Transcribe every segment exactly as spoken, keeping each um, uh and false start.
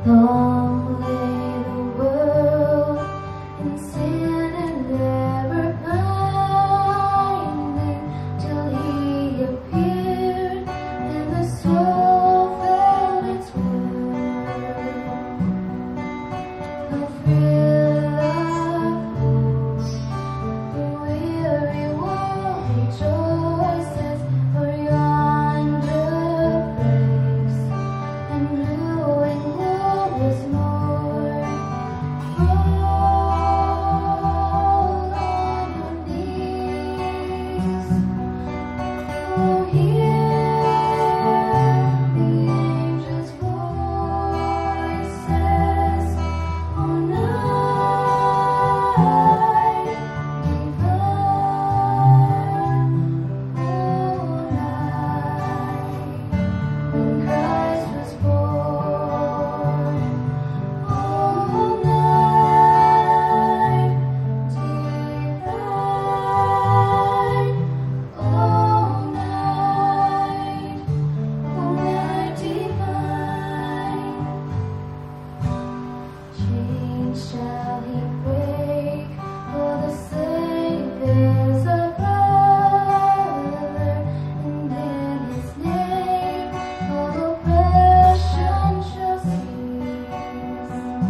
Long lay the world in sin and never finding, till He appeared and the soul felt its worth. No thrill of hope, the weary world rejoices, for yonder place and blue and glorious morn. Fall on your knees, oh, hear the angels' voices, oh, night divine, oh, night when Christ was born, oh, night divine, oh, night, oh, night divine. Chains shall He break, for the slave is a brother, and in His name all oppression shall cease.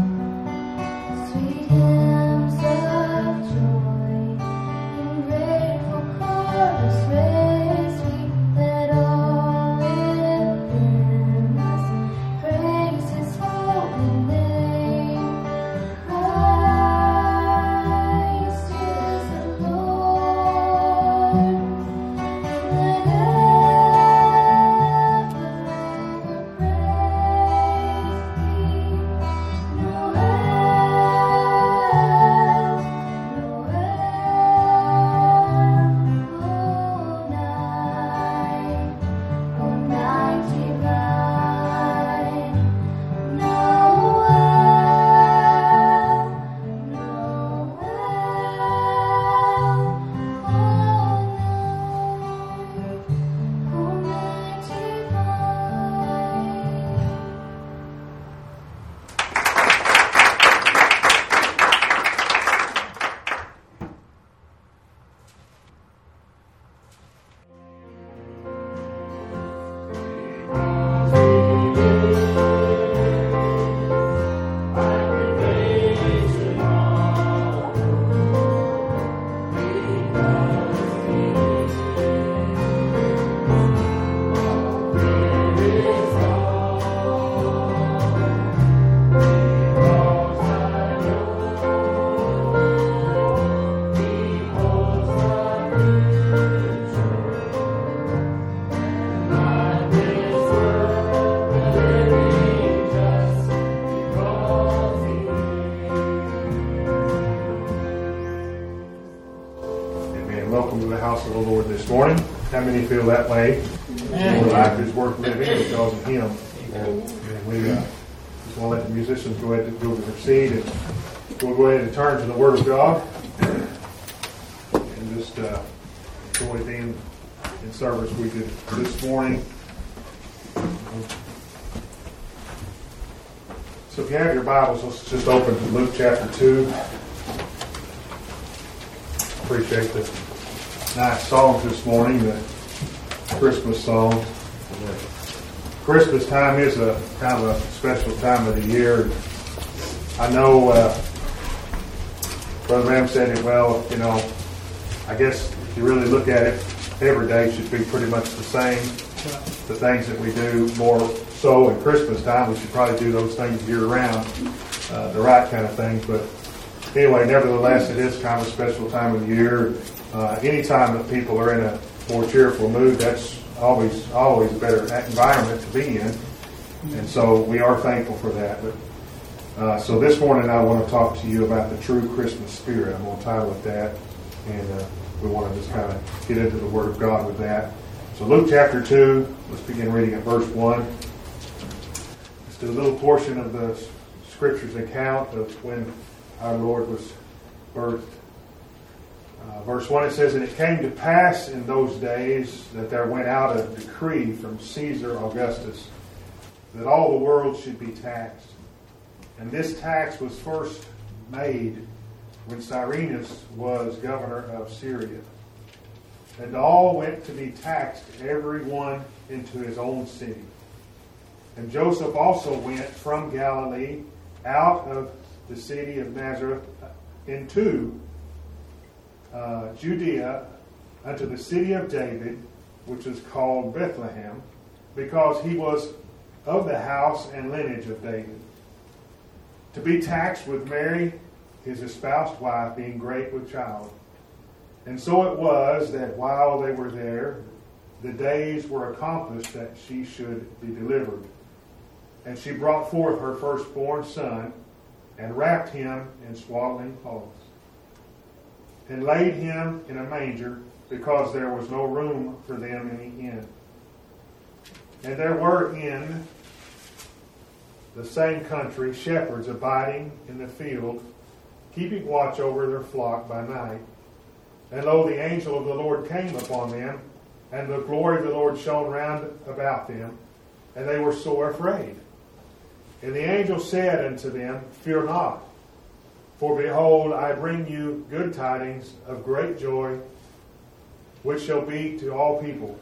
Sweet hymns of joy in grateful chorus raise we, that all within us praise His holy name. Christ is the Lord. Let ever, ever praise Thee. Noel, Noel, oh night, oh night divine. Noel, Noel, oh night, oh night Amen. Welcome to the house of the Lord this morning. How many feel that way? Your life is worth living because of Him. And we uh, just want to let the musicians go ahead and go to their seat, and we'll go ahead and turn to the Word of God and just uh, enjoy being in service with you this morning. So if you have your Bibles, let's just open to Luke chapter two. Appreciate the nice songs this morning, the Christmas songs. Christmas time is a kind of a special time of the year. I know uh, Brother Ram said it well, you know, I guess if you really look at it, every day should be pretty much the same. The things that we do more so in Christmas time, we should probably do those things year round, uh, the right kind of things. But anyway, nevertheless, it is kind of a special time of the year. Uh, anytime that people are in a more cheerful mood, that's always always a better environment to be in. And so we are thankful for that. But uh, so this morning I want to talk to you about the true Christmas spirit. I'm going to title it that. And uh, we want to just kind of get into the Word of God with that. So Luke chapter two, let's begin reading at verse one. Just a little portion of the Scripture's account of when our Lord was birthed. Uh, verse one, it says, "And it came to pass in those days that there went out a decree from Caesar Augustus that all the world should be taxed. And this tax was first made when Cyrenius was governor of Syria. And all went to be taxed, every one into his own city. And Joseph also went from Galilee out of the city of Nazareth into uh, Judea unto the city of David, which is called Bethlehem, because he was of the house and lineage of David, to be taxed with Mary, his espoused wife, being great with child. And so it was that while they were there, the days were accomplished that she should be delivered. And she brought forth her firstborn son, and wrapped him in swaddling clothes, and laid him in a manger, because there was no room for them in the inn. And there were in the same country shepherds abiding in the field, keeping watch over their flock by night. And lo, the angel of the Lord came upon them, and the glory of the Lord shone round about them, and they were sore afraid. And the angel said unto them, Fear not, for behold, I bring you good tidings of great joy, which shall be to all people.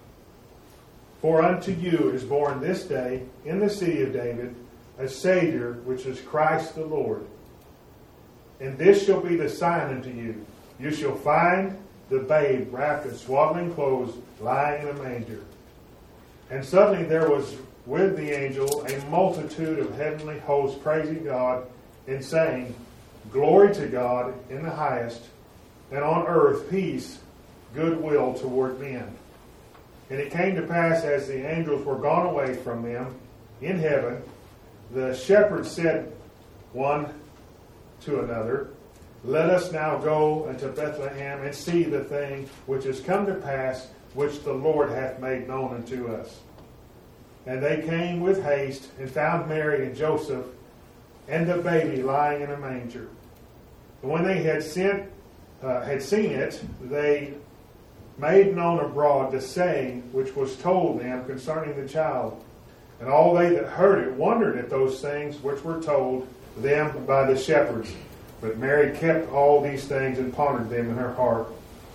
For unto you is born this day in the city of David a Savior, which is Christ the Lord. And this shall be the sign unto you. You shall find the babe wrapped in swaddling clothes, lying in a manger. And suddenly there was with the angel a multitude of heavenly hosts praising God and saying, Glory to God in the highest, and on earth peace, goodwill toward men. And it came to pass, as the angels were gone away from them in heaven, the shepherds said one to another, Let us now go unto Bethlehem, and see the thing which is come to pass, which the Lord hath made known unto us. And they came with haste, and found Mary and Joseph, and the baby lying in a manger. And when they had sent, uh, had seen it, they made known abroad the saying which was told them concerning the child. And all they that heard it wondered at those things which were told them by the shepherds. But Mary kept all these things and pondered them in her heart.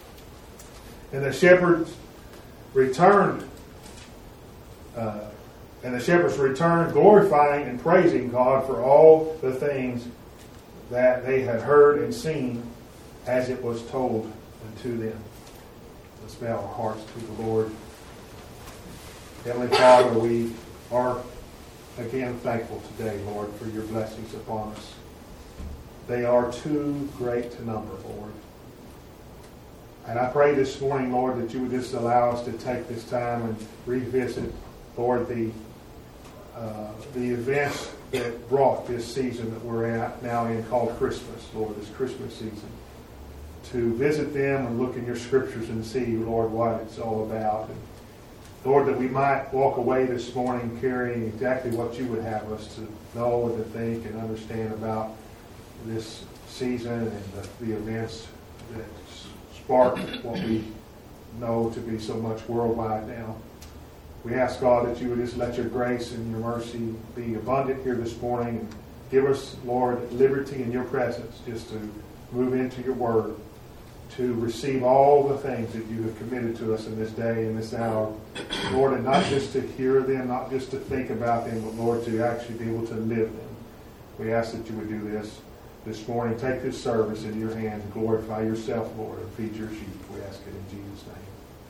And the shepherds returned, uh, and the shepherds returned, glorifying and praising God for all the things that they had heard and seen, as it was told unto them. Let's bow our hearts to the Lord. Heavenly Father, we are again thankful today, Lord, for your blessings upon us. They are too great to number, Lord. And I pray this morning, Lord, that you would just allow us to take this time and revisit, Lord, the uh, the events that brought this season that we're at now in called Christmas, Lord, this Christmas season. To visit them and look in your scriptures and see, Lord, what it's all about. And Lord, that we might walk away this morning carrying exactly what you would have us to know and to think and understand about this season and the, the events that spark what we know to be so much worldwide now. We ask, God, that you would just let your grace and your mercy be abundant here this morning and give us, Lord, liberty in your presence just to move into your word, to receive all the things that you have committed to us in this day and this hour, Lord, and not just to hear them, not just to think about them, but, Lord, to actually be able to live them. We ask that you would do this this morning. Take this service into your hands and glorify yourself, Lord, and feed your sheep. We ask it in Jesus' name.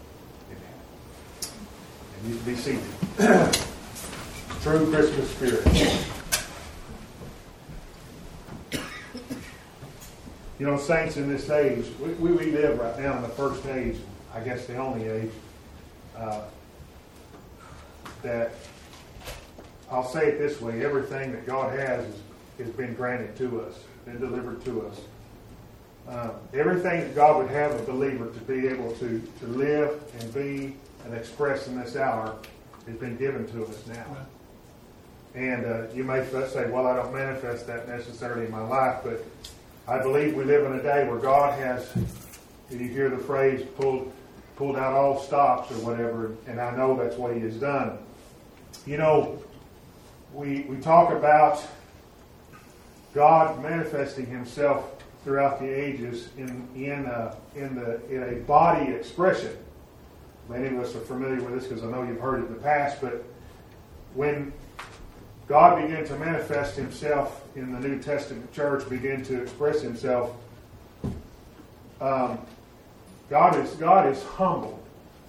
And you can be seated. True Christmas spirit. You know, saints, in this age, we, we, we live right now in the first age, I guess the only age, uh, that, I'll say it this way, everything that God has is, has been granted to us, been delivered to us. Uh, everything that God would have a believer to be able to, to live and be and express in this hour has been given to us now. And uh, you may say, well, I don't manifest that necessarily in my life, but I believe we live in a day where God has, if you hear the phrase, pulled pulled out all stops or whatever, and I know that's what he has done. You know, we we talk about God manifesting Himself throughout the ages in in uh, in the in a body expression. Many of us are familiar with this because I know you've heard it in the past. But when God began to manifest Himself in the New Testament church, began to express Himself, um, God is God is humble.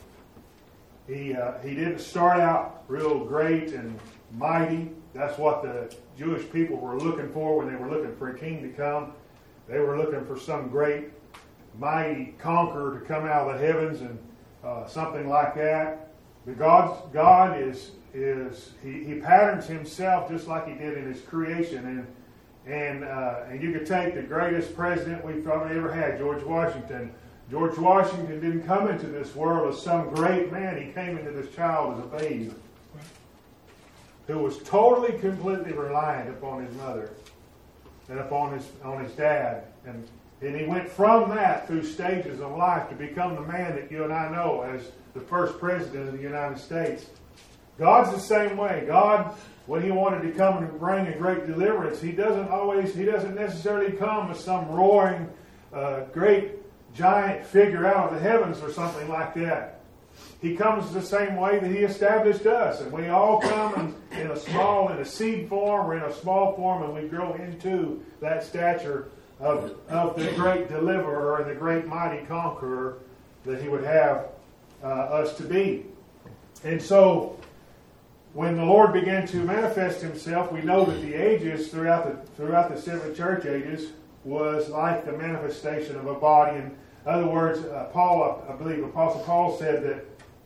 He uh, He didn't start out real great and mighty. That's what the Jewish people were looking for when they were looking for a king to come. They were looking for some great, mighty conqueror to come out of the heavens and uh, something like that. But God's, God is is He, he patterns Himself just like He did in His creation. And and uh, and you could take the greatest president we've probably ever had, George Washington. George Washington didn't come into this world as some great man. He came into this child as a babe who was totally, completely reliant upon his mother and upon his on his dad. And, and he went from that through stages of life to become the man that you and I know as the first president of the United States. God's the same way. God, when He wanted to come and bring a great deliverance, He doesn't always, He doesn't necessarily come as some roaring, uh, great, giant figure out of the heavens or something like that. He comes the same way that He established us. And we all come in, in a small, in a seed form or in a small form, and we grow into that stature of, of the great deliverer and the great mighty conqueror that He would have uh, us to be. And so, when the Lord began to manifest Himself, we know that the ages throughout the throughout the seven church ages was like the manifestation of a body. In other words, uh, Paul, I believe, Apostle Paul said that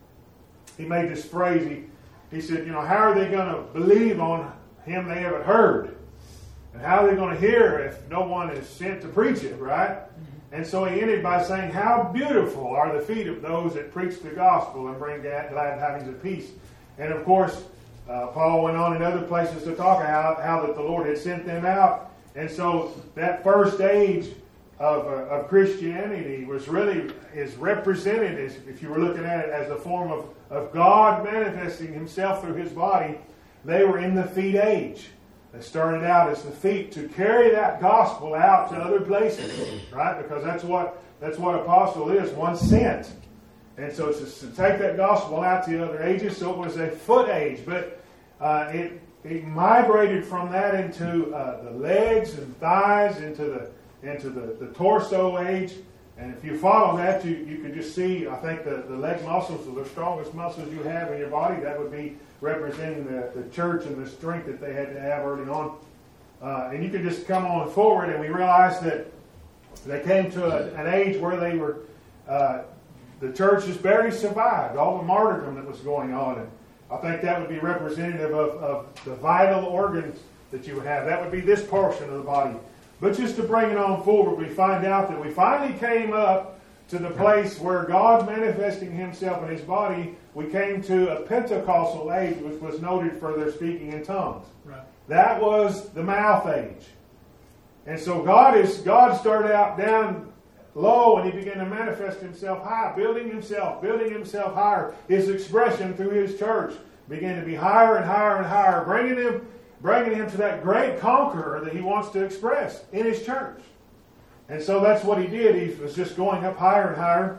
he made this phrase. He, he said, you know, how are they going to believe on Him they haven't heard? And how are they going to hear if no one is sent to preach it, right? Mm-hmm. And so he ended by saying, how beautiful are the feet of those that preach the gospel and bring glad tidings of peace. And of course, uh, Paul went on in other places to talk how, how that the Lord had sent them out. And so that first age of, uh, of Christianity was really is represented, as, if you were looking at it, as a form of, of God manifesting Himself through His body. They were in the feet age. They started out as the feet to carry that gospel out to other places, right? Because that's what that's what apostle is, one sent. And so it's to take that gospel out to the other ages. So it was a foot age, but uh, it it migrated from that into uh, the legs and thighs, into the into the, the torso age. And if you follow that, you, you can just see, I think the, the leg muscles are the strongest muscles you have in your body. That would be representing the, the church and the strength that they had to have early on. Uh, and you can just come on forward, and we realized that they came to a, an age where they were, uh, the church just barely survived all the martyrdom that was going on. And I think that would be representative of, of the vital organs that you would have. That would be this portion of the body. But just to bring it on forward, we find out that we finally came up to the place where God manifesting Himself in His body, we came to a Pentecostal age, which was noted for their speaking in tongues. Right. That was the mouth age. And so God is God started out down low, and He began to manifest Himself high, building Himself, building Himself higher. His expression through His church began to be higher and higher and higher, bringing Him bringing him to that great conqueror that He wants to express in His church. And so that's what He did. He was just going up higher and higher.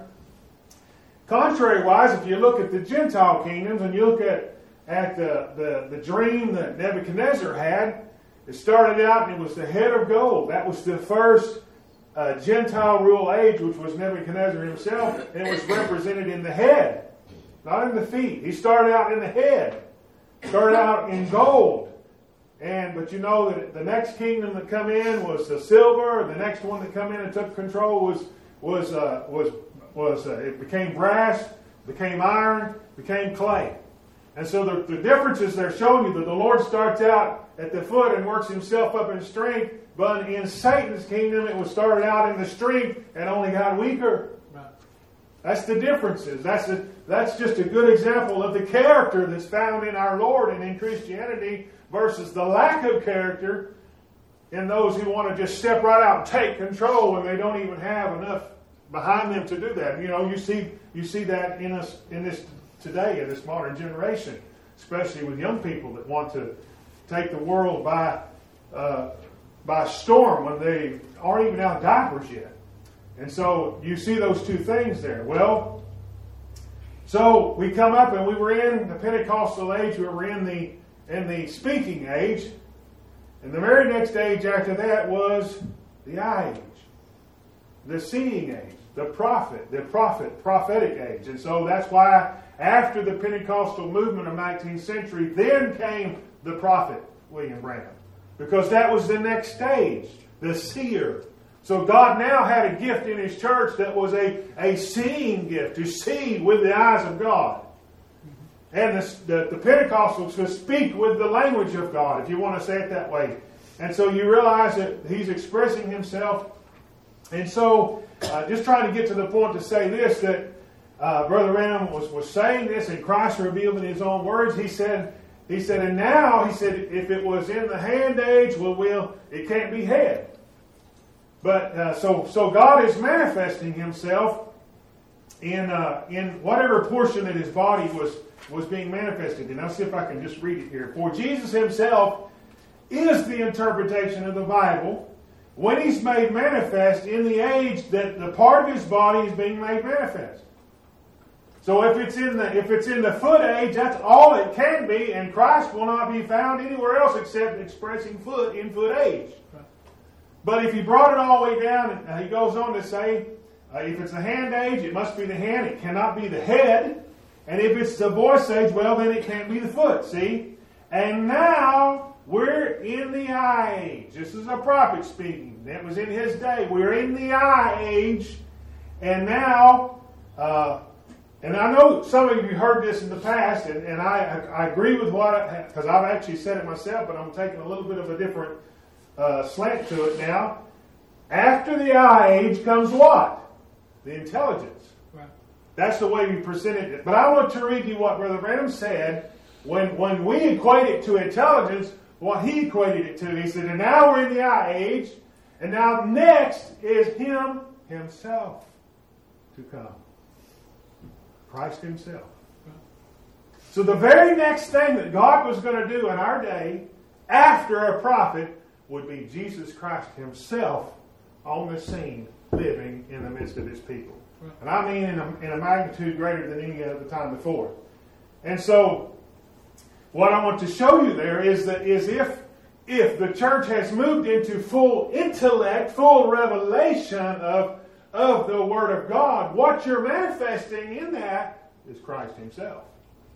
Contrary-wise, if you look at the Gentile kingdoms and you look at, at the, the, the dream that Nebuchadnezzar had, it started out and it was the head of gold. That was the first uh, Gentile rule age, which was Nebuchadnezzar himself, and it was represented in the head, not in the feet. He started out in the head, started out in gold. And but you know that the next kingdom that come in was the silver. The next one that come in and took control was was uh, was was uh, it became brass, became iron, became clay. And so the, the difference is they're showing you that the Lord starts out at the foot and works Himself up in strength. But in Satan's kingdom, it was started out in the strength and only got weaker. Right. That's the differences. That's a, that's just a good example of the character that's found in our Lord and in Christianity, versus the lack of character in those who want to just step right out and take control when they don't even have enough behind them to do that. You know, you see you see that in us in this today, in this modern generation, especially with young people that want to take the world by uh, by storm when they aren't even out of diapers yet. And so you see those two things there. Well, so we come up and we were in the Pentecostal age, we were in the in the speaking age, and the very next age after that was the eye age, the seeing age, the prophet, the prophet, prophetic age. And so that's why after the Pentecostal movement of nineteenth century, then came the prophet, William Branham, because that was the next stage, the seer. So God now had a gift in His church that was a, a seeing gift, to see with the eyes of God. And the, the, the Pentecostals to speak with the language of God, if you want to say it that way. And so you realize that He's expressing Himself. And so, uh, just trying to get to the point to say this, that uh, Brother Branham was, was saying this, and Christ revealed in His own words. He said, He said, and now, He said, if it was in the hand age, well, we'll it can't be head. But uh, so so God is manifesting Himself in uh, in whatever portion of His body was was being manifested in. I'll see if I can just read it here. For Jesus Himself is the interpretation of the Bible when He's made manifest in the age that the part of His body is being made manifest. So if it's in the if it's in the foot age, that's all it can be, and Christ will not be found anywhere else except expressing foot in foot age. But if He brought it all the way down, uh, He goes on to say, uh, if it's the hand age, it must be the hand. It cannot be the head. And if it's the voice age, well, then it can't be the foot. See? And now we're in the eye age. This is a prophet speaking. That was in his day. We're in the eye age. And now, uh, and I know some of you heard this in the past, and, and I, I agree with what, because I've actually said it myself, but I'm taking a little bit of a different Uh, slant to it now. After the eye age comes what? The intelligence. Right. That's the way we presented it. But I want to read you what Brother Branham said when, when we equate it to intelligence, what he equated it to. He said, and now we're in the eye age, and now next is Him Himself to come. Christ Himself. Right. So the very next thing that God was going to do in our day, after a prophet, would be Jesus Christ Himself on the scene, living in the midst of His people. And I mean in a, in a magnitude greater than any other time before. And so, what I want to show you there is that is if if the church has moved into full intellect, full revelation of, of the Word of God, what you're manifesting in that is Christ Himself.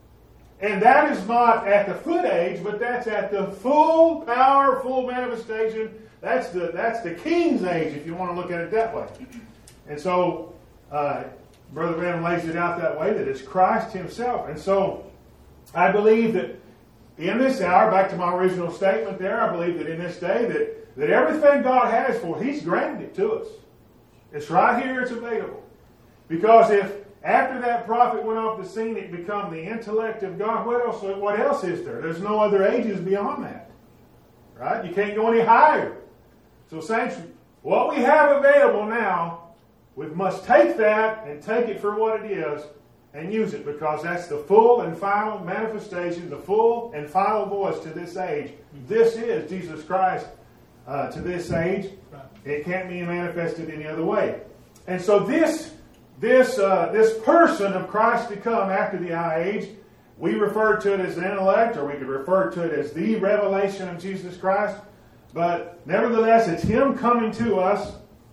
And that is not at the foot age, but that's at the full power, full manifestation. That's the that's the King's age, if you want to look at it that way. And so, uh, Brother Branham lays it out that way, that it's Christ Himself. And so, I believe that in this hour, back to my original statement there, I believe that in this day, that, that everything God has for, He's granted it to us. It's right here, it's available. Because if after that prophet went off the scene, it became the intellect of God. What else? What else is there? There's no other ages beyond that, right? You can't go any higher. So, saints, what we have available now, we must take that and take it for what it is and use it, because that's the full and final manifestation, the full and final voice to this age. This is Jesus Christ uh, to this age. It can't be manifested any other way. And so this. This uh, this person of Christ to come after the eye age, we refer to it as the intellect, or we could refer to it as the revelation of Jesus Christ. But nevertheless, it's Him coming to us.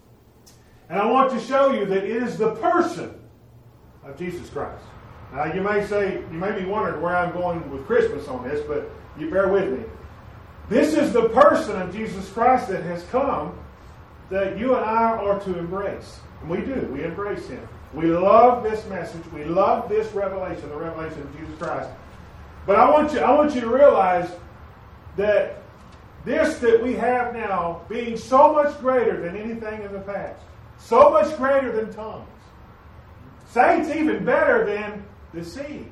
And I want to show you that it is the person of Jesus Christ. Now, you may say, you may be wondering where I'm going with Christmas on this, but you bear with me. This is the person of Jesus Christ that has come that you and I are to embrace. And we do. We embrace Him. We love this message. We love this revelation, the revelation of Jesus Christ. But I want you, I want you to realize that this that we have now, being so much greater than anything in the past, so much greater than tongues, saints, even better than the seeing.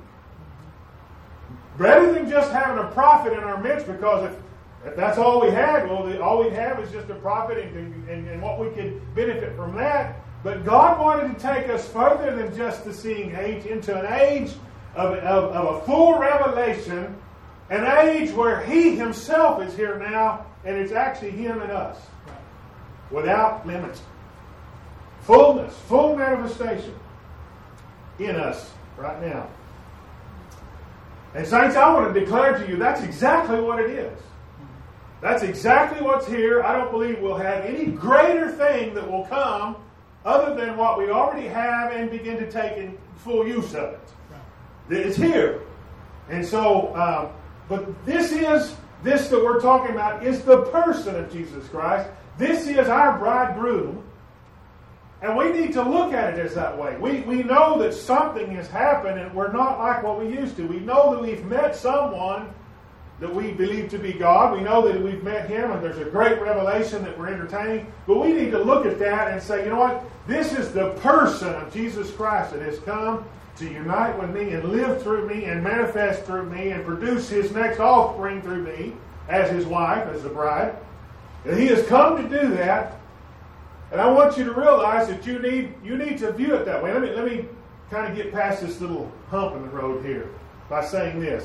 Better than just having a prophet in our midst, because if If that's all we had, well, the, all we have is just a prophet and, and, and what we could benefit from that. But God wanted to take us further than just the seeing age, into an age of, of, of a full revelation, an age where He Himself is here now and it's actually Him and us. Without limits. Fullness, full manifestation in us right now. And saints, I want to declare to you that's exactly what it is. That's exactly what's here. I don't believe we'll have any greater thing that will come other than what we already have and begin to take in full use of it. It's here. And so, um, but this is, this that we're talking about is the person of Jesus Christ. This is our bridegroom. And we need to look at it as that way. We, we know that something has happened and we're not like what we used to. We know that we've met someone that we believe to be God. We know that we've met Him and there's a great revelation that we're entertaining. But we need to look at that and say, you know what? This is the person of Jesus Christ that has come to unite with me and live through me and manifest through me and produce His next offspring through me as His wife, as the bride. And He has come to do that. And I want you to realize that you need you need to view it that way. Let me, let me kind of get past this little hump in the road here by saying this.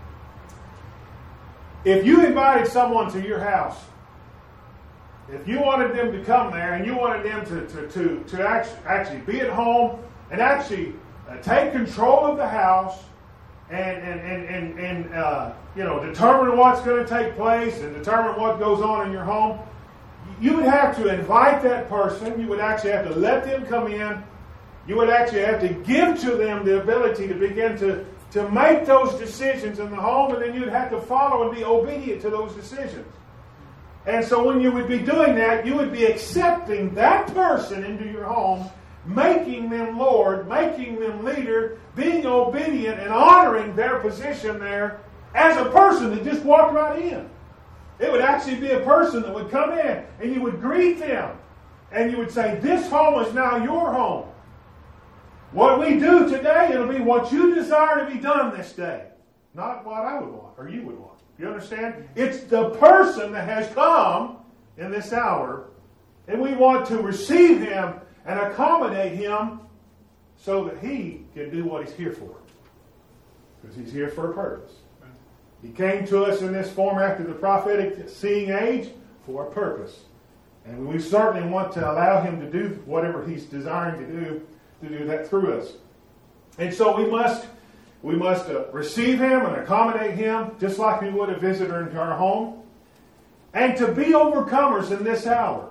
If you invited someone to your house, if you wanted them to come there and you wanted them to, to, to, to actually, actually be at home and actually uh, take control of the house and, and, and, and, and uh, you know, determine what's going to take place and determine what goes on in your home, you would have to invite that person. You would actually have to let them come in. You would actually have to give to them the ability to begin to, to make those decisions in the home, and then you'd have to follow and be obedient to those decisions. And so when you would be doing that, you would be accepting that person into your home, making them Lord, making them leader, being obedient and honoring their position there as a person that just walked right in. It would actually be a person that would come in and you would greet them and you would say, this home is now your home. What we do today, it'll be what you desire to be done this day. Not what I would want or you would want. You understand? It's the person that has come in this hour, and we want to receive Him and accommodate Him so that He can do what He's here for. Because He's here for a purpose. He came to us in this form after the prophetic seeing age for a purpose. And we certainly want to allow Him to do whatever He's desiring to do, to do that through us. And so we must we must uh, receive Him and accommodate Him just like we would a visitor into our home. And to be overcomers in this hour.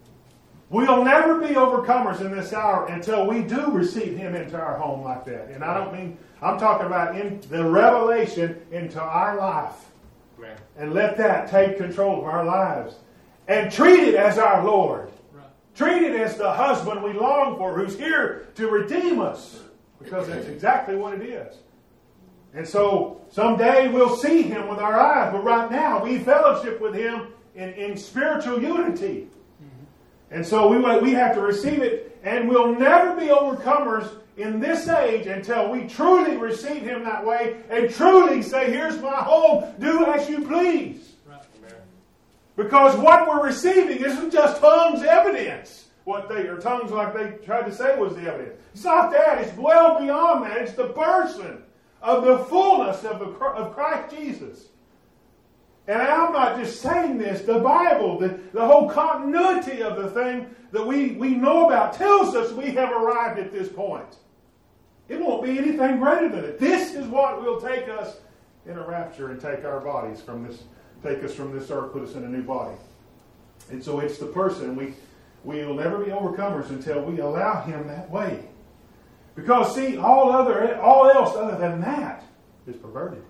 We'll never be overcomers in this hour until we do receive Him into our home like that. And I don't mean, I'm talking about in the revelation into our life. Right. And let that take control of our lives. And treat it as our Lord. Right. Treat it as the husband we long for, who's here to redeem us. Because that's exactly what it is. And so someday we'll see Him with our eyes. But right now we fellowship with Him in, in spiritual unity. And so we we have to receive it, and we'll never be overcomers in this age until we truly receive Him that way and truly say, here's my home, do as you please. Right. Because what we're receiving isn't just tongues evidence, what they or tongues like they tried to say was the evidence. It's not that, it's well beyond that. It's the person of the fullness of, the, of Christ Jesus. And I'm not just saying this. The Bible, the, the whole continuity of the thing that we, we know about tells us we have arrived at this point. It won't be anything greater than it. This is what will take us in a rapture and take our bodies from this, take us from this earth, put us in a new body. And so it's the person. We, we will never be overcomers until we allow Him that way. Because see, all other, all else other than that is perverted.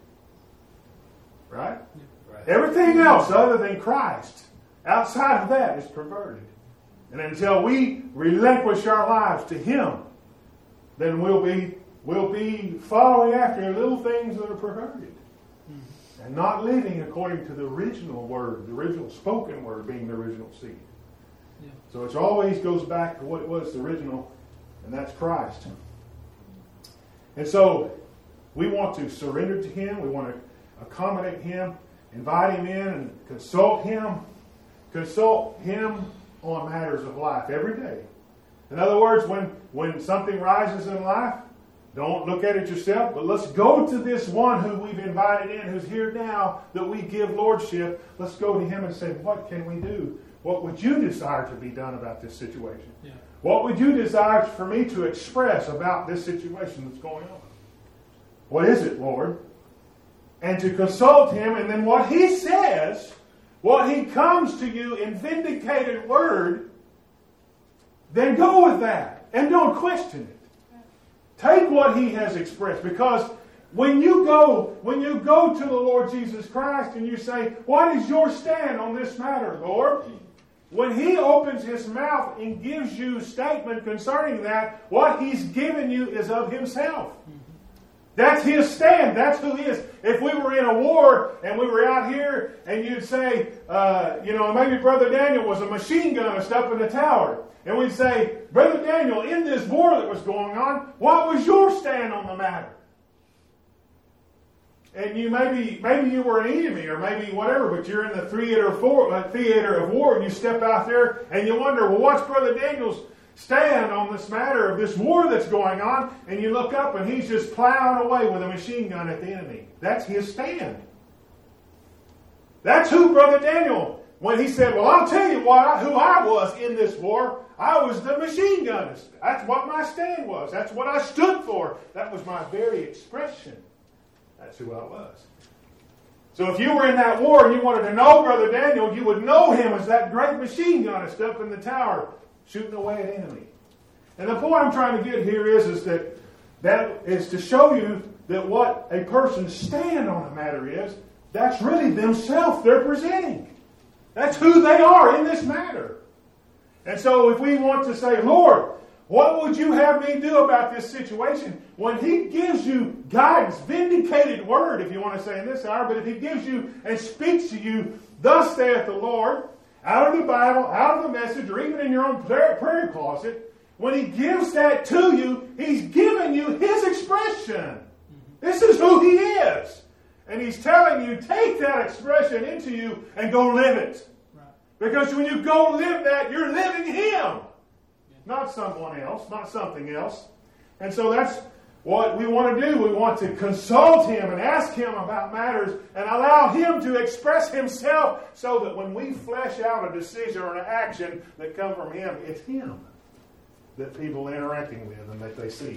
Right? Yeah. Everything else other than Christ, outside of that, is perverted. And until we relinquish our lives to Him, then we'll be we'll be following after little things that are perverted. Mm-hmm. And not living according to the original word, the original spoken word being the original seed. Yeah. So it always goes back to what it was the original, and that's Christ. And so we want to surrender to Him. We want to accommodate Him. Invite Him in and consult Him. Consult Him on matters of life every day. In other words, when, when something rises in life, Don't look at it yourself, but let's go to this one who we've invited in, who's here now, that we give lordship. Let's go to him and say, what can we do? What would you desire to be done about this situation? Yeah. What would you desire for me to express about this situation that's going on? What is it, Lord? And to consult him, and then what he says, what he comes to you in vindicated word, then go with that and don't question it. Take what he has expressed, because when you go, when you go to the Lord Jesus Christ and you say, what is your stand on this matter, Lord? When he opens his mouth and gives you a statement concerning that, what he's given you is of himself. That's his stand. That's who he is. If we were in a war and we were out here and you'd say, uh, you know, maybe Brother Daniel was a machine gunner up in the tower. And we'd say, Brother Daniel, in this war that was going on, what was your stand on the matter? And you maybe maybe you were an enemy or maybe whatever, but you're in the theater of war, uh, theater of war, and you step out there and you wonder, well, what's Brother Daniel's stand on this matter of this war that's going on? And you look up and he's just plowing away with a machine gun at the enemy. That's his stand. That's who Brother Daniel, when he said, well, I'll tell you what I, who I was in this war. I was the machine gunner. That's what my stand was. That's what I stood for. That was my very expression. That's who I was. So if you were in that war and you wanted to know Brother Daniel, you would know him as that great machine gunner up in the tower shooting away at enemy. And the point I'm trying to get here is, is that that is to show you that what a person's stand on a matter is, that's really themselves they're presenting. That's who they are in this matter. And so if we want to say, Lord, what would you have me do about this situation? When he gives you guidance, vindicated word, if you want to say in this hour, but if he gives you and speaks to you, thus saith the Lord, out of the Bible, out of the message, or even in your own prayer, prayer closet, when he gives that to you, he's giving you his expression. This is who he is. And he's telling you, take that expression into you and go live it. Because when you go live that, you're living him. Not someone else, not something else. And so that's what we want to do. We want to consult him and ask him about matters and allow him to express himself so that when we flesh out a decision or an action that come from him, it's him that people are interacting with and that they see.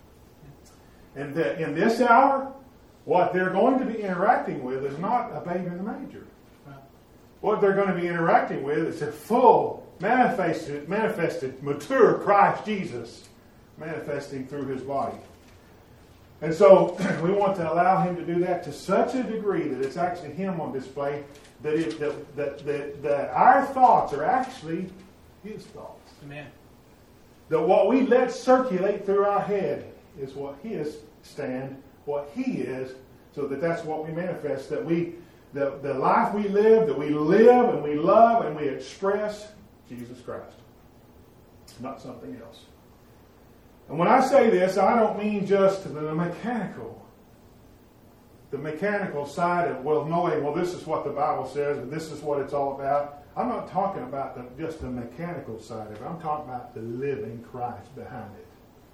And that in this hour, what they're going to be interacting with is not a baby in the manger. What they're going to be interacting with is a full, manifested, manifested, mature Christ Jesus manifesting through his body. And so we want to allow him to do that to such a degree that it's actually him on display, that, it, that, that, that, that our thoughts are actually his thoughts. Amen. That what we let circulate through our head is what his stand, what he is, so that that's what we manifest, that we The, the life we live, that we live and we love and we express Jesus Christ. Not something else. And when I say this, I don't mean just the mechanical. The mechanical side of, well, knowing, well, this is what the Bible says and this is what it's all about. I'm not talking about the, just the mechanical side of it. I'm talking about the living Christ behind it.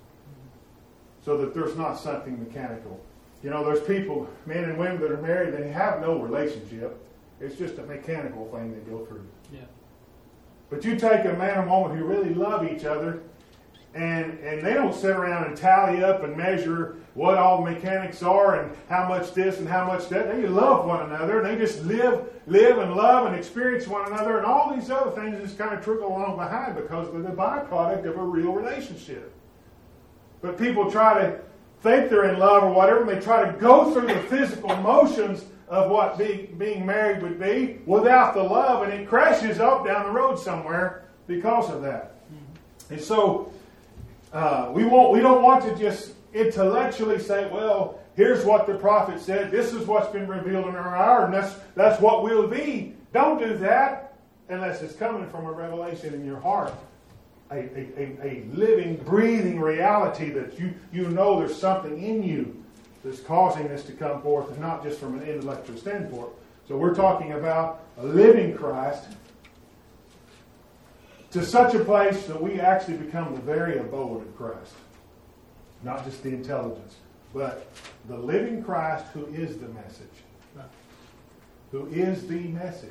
So that there's not something mechanical. You know, there's people, men and women that are married, they have no relationship. It's just a mechanical thing they go through. Yeah. But you take a man and woman who really love each other, and, and they don't sit around and tally up and measure what all mechanics are and how much this and how much that. They love one another, and they just live, live and love and experience one another, and all these other things just kind of trickle along behind because they're the byproduct of a real relationship. But people try to think they're in love or whatever, and they try to go through the physical motions of what be, being married would be without the love, and it crashes up down the road somewhere because of that. Mm-hmm. And so uh, we won't, we don't want to just intellectually say, well, here's what the prophet said, this is what's been revealed in our hour, and that's, that's what we'll be. Don't do that unless it's coming from a revelation in your heart. A, a, a living, breathing reality that you, you know there's something in you that's causing this to come forth, and not just from an intellectual standpoint. So we're talking about a living Christ to such a place that we actually become the very abode of Christ. not just the intelligence, but the living Christ who is the message. Who is the message.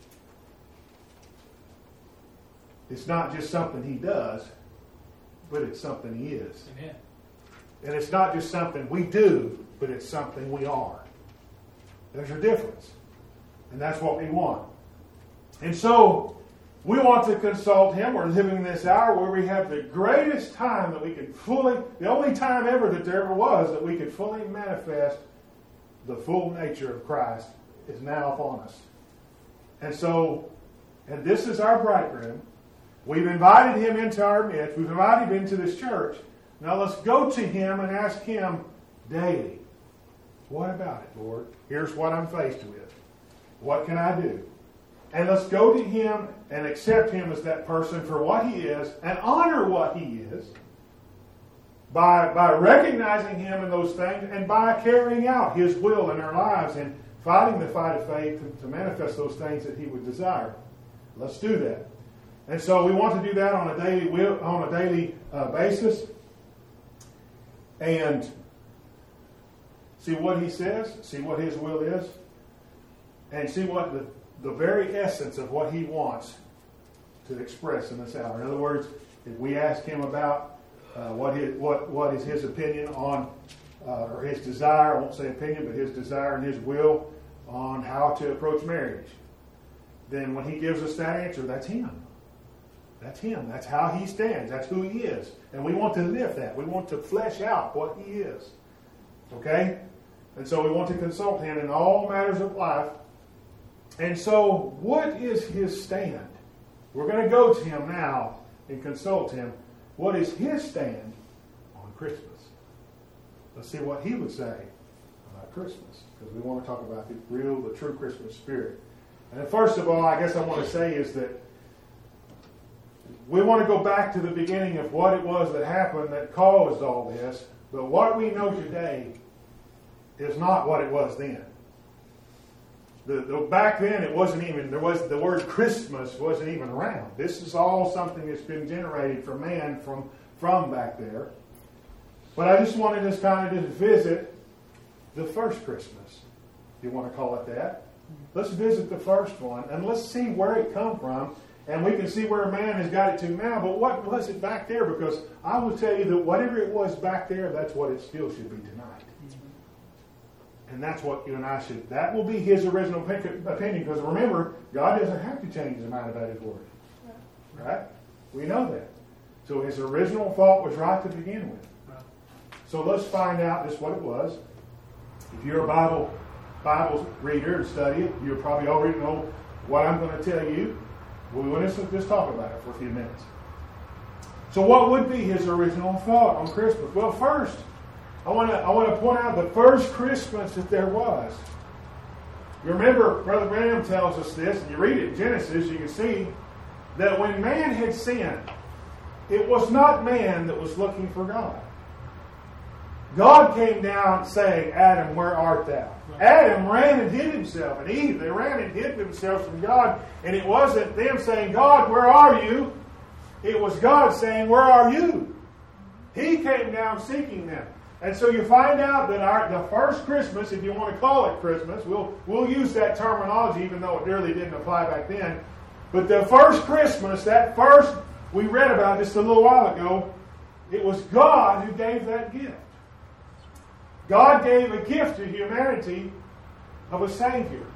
It's not just something he does, but it's something he is. Amen. And it's not just something we do, but it's something we are. There's a difference. And that's what we want. And so, we want to consult him. We're living this hour where we have the greatest time that we can fully, the only time ever that there ever was, that we could fully manifest the full nature of Christ is now upon us. And so, and this is our bridegroom. We've invited him into our midst. We've invited him into this church. Now let's go to him and ask him daily, what about it, Lord? Here's what I'm faced with. What can I do? And let's go to him and accept him as that person for what he is and honor what he is by, by recognizing him in those things and by carrying out his will in our lives and fighting the fight of faith to, to manifest those things that he would desire. Let's do that. And so we want to do that on a daily will, on a daily uh, basis and see what he says, see what his will is, and see what the, the very essence of what he wants to express in this hour. In other words, if we ask him about uh, what his, what what is his opinion on, uh, or his desire, I won't say opinion, but his desire and his will on how to approach marriage, then when he gives us that answer, that's him. That's him. That's how he stands. That's who he is. And we want to live that. We want to flesh out what he is. Okay? And so we want to consult him in all matters of life. And so, what is his stand? We're going to go to him now and consult him. What is his stand on Christmas? Let's see what he would say about Christmas, because we want to talk about the real, the true Christmas spirit. And first of all, I guess I want to say is that we want to go back to the beginning of what it was that happened that caused all this. But what we know today is not what it was then. The, the, back then, it wasn't even, there was, the word Christmas wasn't even around. This is all something that's been generated from man from, from back there. But I just wanted us kind of just visit the first Christmas, if you want to call it that. Let's visit the first one, and let's see where it come from. And we can see where man has got it to now, but what was it back there? Because I will tell you that whatever it was back there, that's what it still should be tonight. And that's what you and I should, that will be his original opinion. Because remember, God doesn't have to change his mind about his word. Right? We know that. So his original thought was right to begin with. So let's find out just what it was. If you're a Bible Bible reader and study it, you probably already know what I'm going to tell you. We want to just talk about it for a few minutes. So what would be his original thought on Christmas? Well, first, I want to I want to point out the first Christmas that there was. You remember, Brother Branham tells us this, and you read it in Genesis, you can see that when man had sinned, it was not man that was looking for God. God came down saying, Adam, where art thou? Adam ran and hid himself, and Eve, they ran and hid themselves from God, and it wasn't them saying, God, where are you? It was God saying, where are you? He came down seeking them. And so you find out that our the first Christmas, if you want to call it Christmas, we'll, we'll use that terminology even though it really didn't apply back then. But the first Christmas, that first we read about just a little while ago, it was God who gave that gift. God gave a gift to humanity of a Savior.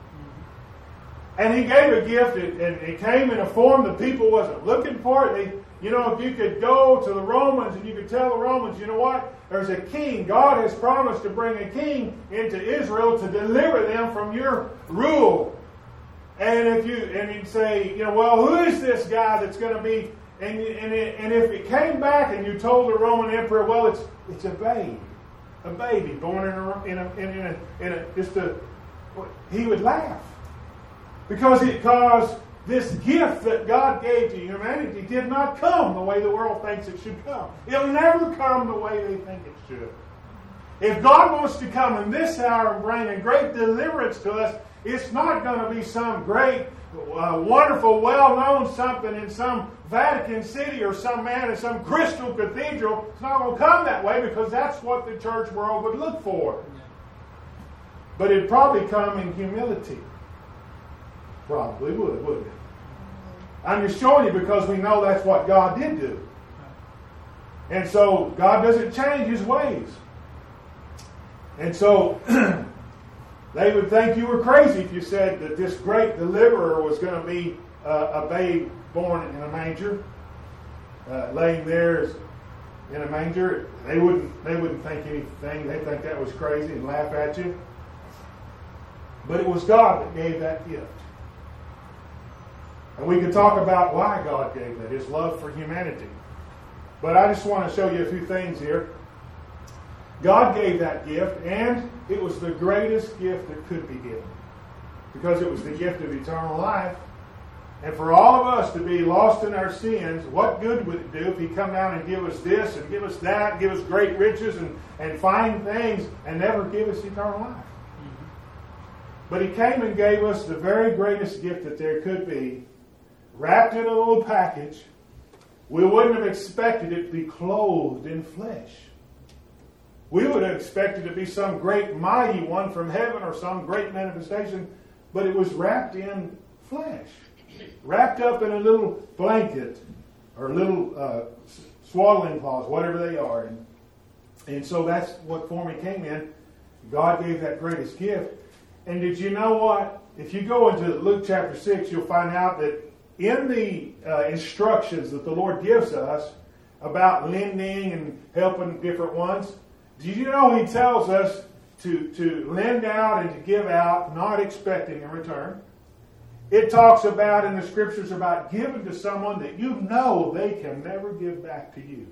And He gave a gift, and it came in a form the people wasn't looking for it. They, you know, if you could go to the Romans and you could tell the Romans, you know what? There's a king. God has promised to bring a king into Israel to deliver them from your rule. And if you and you'd say, you know, well, who is this guy that's going to be? And and it, and if it came back and you told the Roman emperor, well, it's it's a babe, a baby born in a in a in a, in a just a, he would laugh because it caused. This gift that God gave to humanity did not come the way the world thinks it should come. It'll never come the way they think it should. If God wants to come in this hour and bring a great deliverance to us, It's not going to be some great, uh, wonderful, well-known something in some Vatican City or some man in some crystal cathedral. It's not going to come that way because that's what the church world would look for. But it'd probably come in humility. Probably would, wouldn't it? I'm just showing you because we know that's what God did do. And so God doesn't change His ways. And so they would think you were crazy if you said that this great deliverer was going to be uh, a babe born in a manger, uh, laying there in a manger. They wouldn't. They wouldn't think anything. They'd think that was crazy and laugh at you. But it was God that gave that gift. And we could talk about why God gave that, His love for humanity. But I just want to show you a few things here. God gave that gift, and it was the greatest gift that could be given. Because it was the gift of eternal life. And for all of us to be lost in our sins, what good would it do if He come down and give us this and give us that, and give us great riches and, and fine things, and never give us eternal life? Mm-hmm. But He came and gave us the very greatest gift that there could be, wrapped in a little package. We wouldn't have expected it to be clothed in flesh. We would have expected it to be some great mighty one from heaven or some great manifestation, but it was wrapped in flesh. Wrapped up in a little blanket or little uh, swaddling cloths, whatever they are. And, and so that's what form He came in. God gave that greatest gift. And did you know what? If you go into Luke chapter six, you'll find out that in the uh, instructions that the Lord gives us about lending and helping different ones, did you know He tells us to, to lend out and to give out, not expecting a return? It talks about in the Scriptures about giving to someone that you know they can never give back to you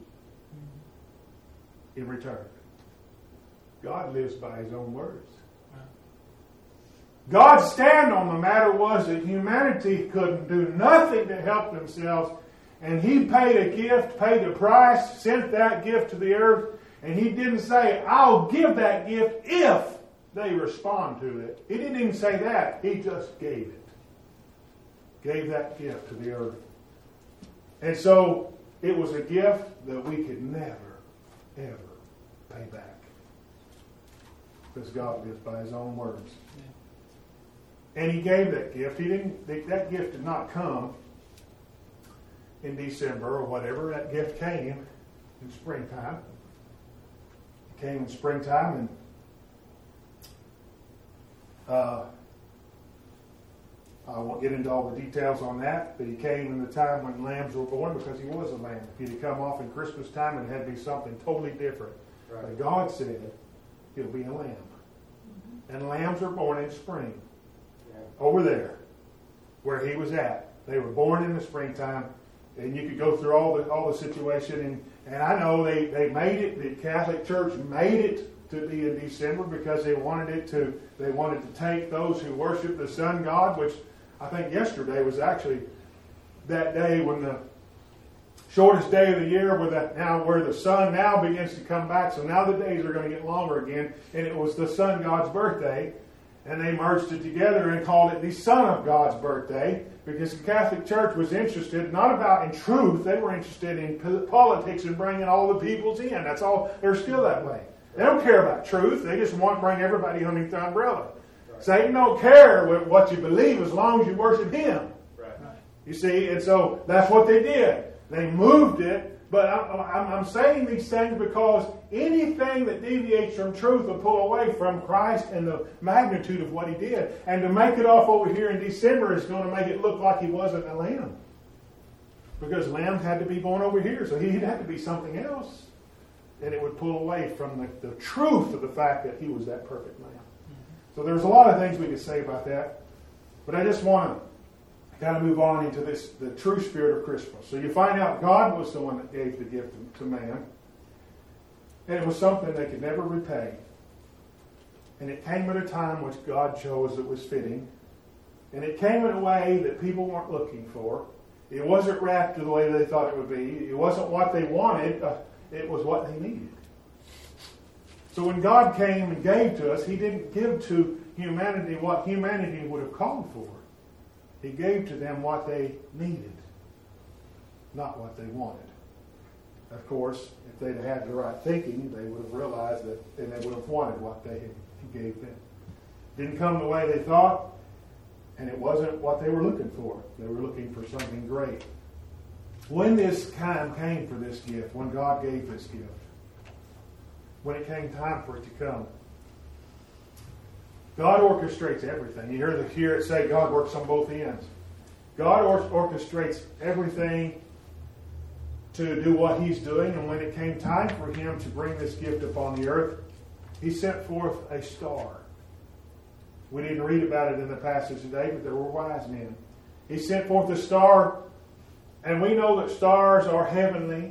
in return. God lives by His own words. God's stand on the matter was that humanity couldn't do nothing to help themselves, and He paid a gift, paid a price, sent that gift to the earth, and He didn't say, I'll give that gift if they respond to it. He didn't even say that. He just gave it. Gave that gift to the earth. And so it was a gift that we could never, ever pay back. Because God lives by His own words. Yeah. And He gave that gift. He didn't. That gift did not come in December or whatever. That gift came in springtime. It came in springtime, and uh, I won't get into all the details on that. But He came in the time when lambs were born, because He was a lamb. If He'd have come off in Christmas time, it had to be something totally different. Right. But God said He'll be a lamb, mm-hmm. and lambs are born in spring. Over there, where He was at. They were born in the springtime, and you could go through all the all the situation. And, and I know they, they made it, the Catholic Church made it to be in December because they wanted it to, they wanted to take those who worship the sun god, which I think yesterday was actually that day when the shortest day of the year, where the, now where the sun now begins to come back. So now the days are going to get longer again, and it was the sun god's birthday. And they merged it together and called it the Son of God's birthday, because the Catholic Church was interested not about in truth, they were interested in politics and bringing all the peoples in. That's all. They're still that way. They don't care about truth. They just want to bring everybody underneath the umbrella. Right. Satan don't care what you believe as long as you worship him. Right. You see, and so that's what they did. They moved it. But I'm, I'm saying these things because anything that deviates from truth will pull away from Christ and the magnitude of what He did. And to make it off over here in December is going to make it look like He wasn't a lamb. Because lambs had to be born over here, so He'd have to be something else. And it would pull away from the, the truth of the fact that He was that perfect lamb. So there's a lot of things we could say about that. But I just want to kind of move on into this, the true spirit of Christmas. So you find out God was the one that gave the gift to, to man. And it was something they could never repay. And it came at a time which God chose that was fitting. And it came in a way that people weren't looking for. It wasn't wrapped the way they thought it would be. It wasn't what they wanted. Uh, it was what they needed. So when God came and gave to us, He didn't give to humanity what humanity would have called for. He gave to them what they needed, not what they wanted. Of course, if they'd had the right thinking, they would have realized that, and they would have wanted what they had, He gave them. Didn't come the way they thought, and it wasn't what they were looking for. They were looking for something great. When this time came for this gift, when God gave this gift, when it came time for it to come, God orchestrates everything. You hear, the, hear it say God works on both ends. God or, orchestrates everything to do what He's doing, and when it came time for Him to bring this gift upon the earth, He sent forth a star. We didn't read about it in the passage today, but there were wise men. He sent forth a star, and we know that stars are heavenly.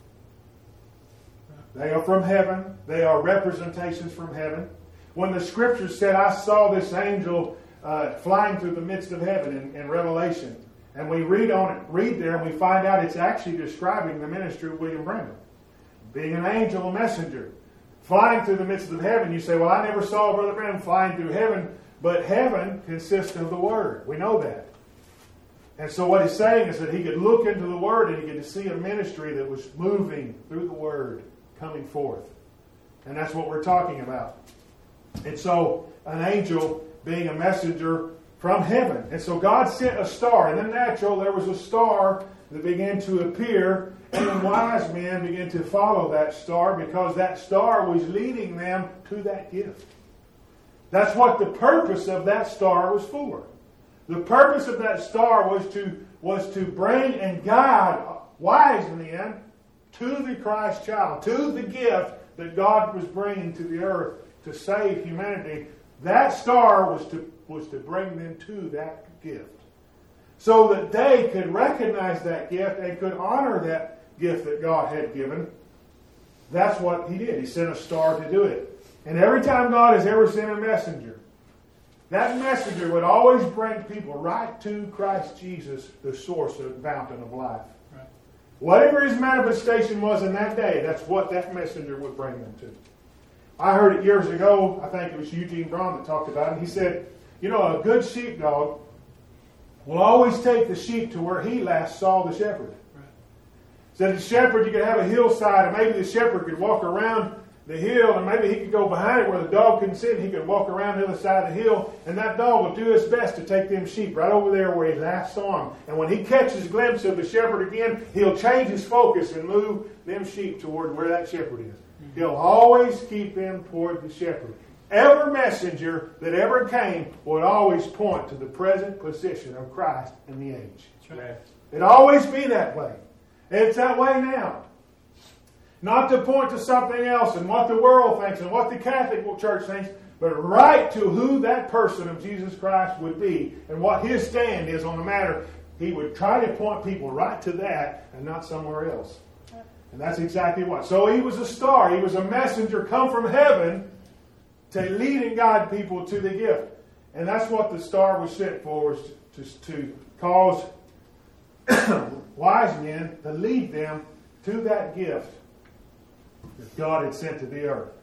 They are from heaven. They are representations from heaven. When the Scriptures said, I saw this angel uh, flying through the midst of heaven in, in Revelation, and we read on it, read there, and we find out it's actually describing the ministry of William Branham, being an angel, a messenger, flying through the midst of heaven. You say, well, I never saw Brother Branham flying through heaven, but heaven consists of the Word. We know that. And so what he's saying is that he could look into the Word and he could see a ministry that was moving through the Word, coming forth. And that's what we're talking about. And so an angel being a messenger from heaven. And so God sent a star. In the natural, there was a star that began to appear, and the wise men began to follow that star because that star was leading them to that gift. That's what the purpose of that star was for. The purpose of that star was to, was to bring and guide wise men to the Christ child, to the gift that God was bringing to the earth to save humanity. That star was to, was to bring them to that gift, so that they could recognize that gift and could honor that gift that God had given. That's what He did. He sent a star to do it. And every time God has ever sent a messenger, that messenger would always bring people right to Christ Jesus, the source of the fountain of life. Right. Whatever His manifestation was in that day, that's what that messenger would bring them to. I heard it years ago. I think it was Eugene Braun that talked about it. He said, you know, a good sheepdog will always take the sheep to where he last saw the shepherd. Right. So the shepherd, you could have a hillside, and maybe the shepherd could walk around the hill, and maybe he could go behind it where the dog couldn't see it. He could walk around the other side of the hill, and that dog will do his best to take them sheep right over there where he last saw them. And when he catches a glimpse of the shepherd again, he'll change his focus and move them sheep toward where that shepherd is. Mm-hmm. He'll always keep them toward the shepherd. Every messenger that ever came would always point to the present position of Christ in the age. That's right. It'd always be that way. And it's that way now. Not to point to something else and what the world thinks and what the Catholic Church thinks, but right to who that person of Jesus Christ would be and what His stand is on the matter. He would try to point people right to that and not somewhere else. And that's exactly what. So He was a star. He was a messenger come from heaven to lead and guide people to the gift. And that's what the star was sent for, was to, to cause wise men to lead them to that gift that God had sent to the earth.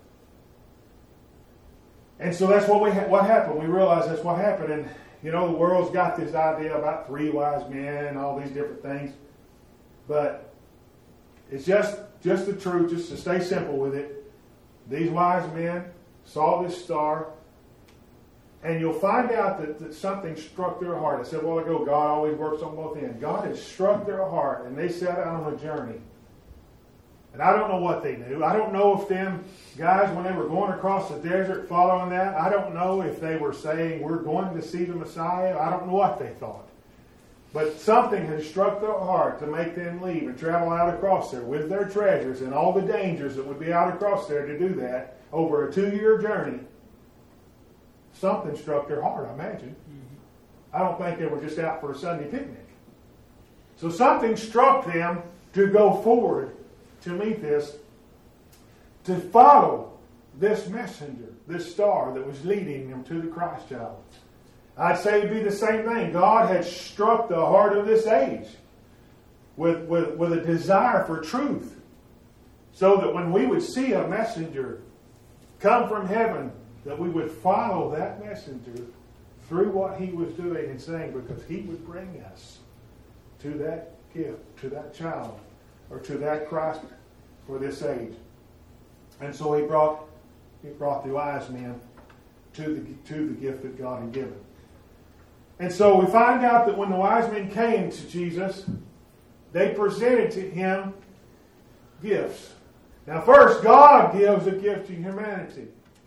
And so that's what we ha- what happened. We realized that's what happened. And, you know, the world's got this idea about three wise men and all these different things. But it's just, just the truth, just to stay simple with it. These wise men saw this star, and you'll find out that, that something struck their heart. I said a while ago, God always works on both ends. God had struck their heart, and they set out on a journey. And I don't know what they knew. I don't know if them guys, when they were going across the desert following that, I don't know if they were saying, we're going to see the Messiah. I don't know what they thought. But something had struck their heart to make them leave and travel out across there with their treasures and all the dangers that would be out across there to do that over a two-year journey. Something struck their heart, I imagine. Mm-hmm. I don't think they were just out for a Sunday picnic. So something struck them to go forward to meet this, to follow this messenger, this star that was leading them to the Christ child. I'd say it'd be the same thing. God had struck the heart of this age with, with, with a desire for truth, so that when we would see a messenger come from heaven, that we would follow that messenger through what he was doing and saying, because he would bring us to that gift, to that child, or to that Christ for this age. And so he brought he brought the wise men to the to the gift that God had given. And so we find out that when the wise men came to Jesus, they presented to him gifts. Now first, God gives a gift to humanity.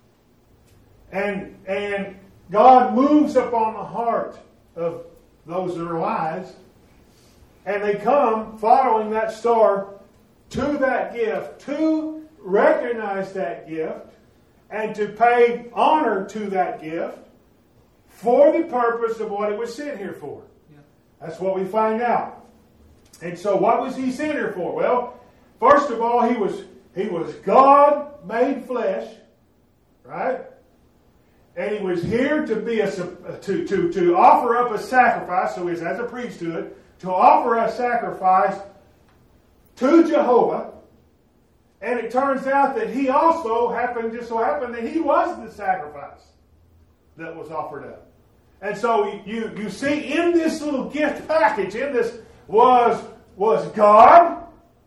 And, and God moves upon the heart of those that are wise, and they come following that star to that gift, to recognize that gift, and to pay honor to that gift for the purpose of what it was sent here for. Yeah. That's what we find out. And so what was he sent here for? Well, first of all, he was he was God made flesh, right? And he was here to be a to to to offer up a sacrifice. So he's as a priesthood to offer a sacrifice to Jehovah. And it turns out that he also happened, just so happened that he was the sacrifice that was offered up. And so you, you see in this little gift package, in this was, was God.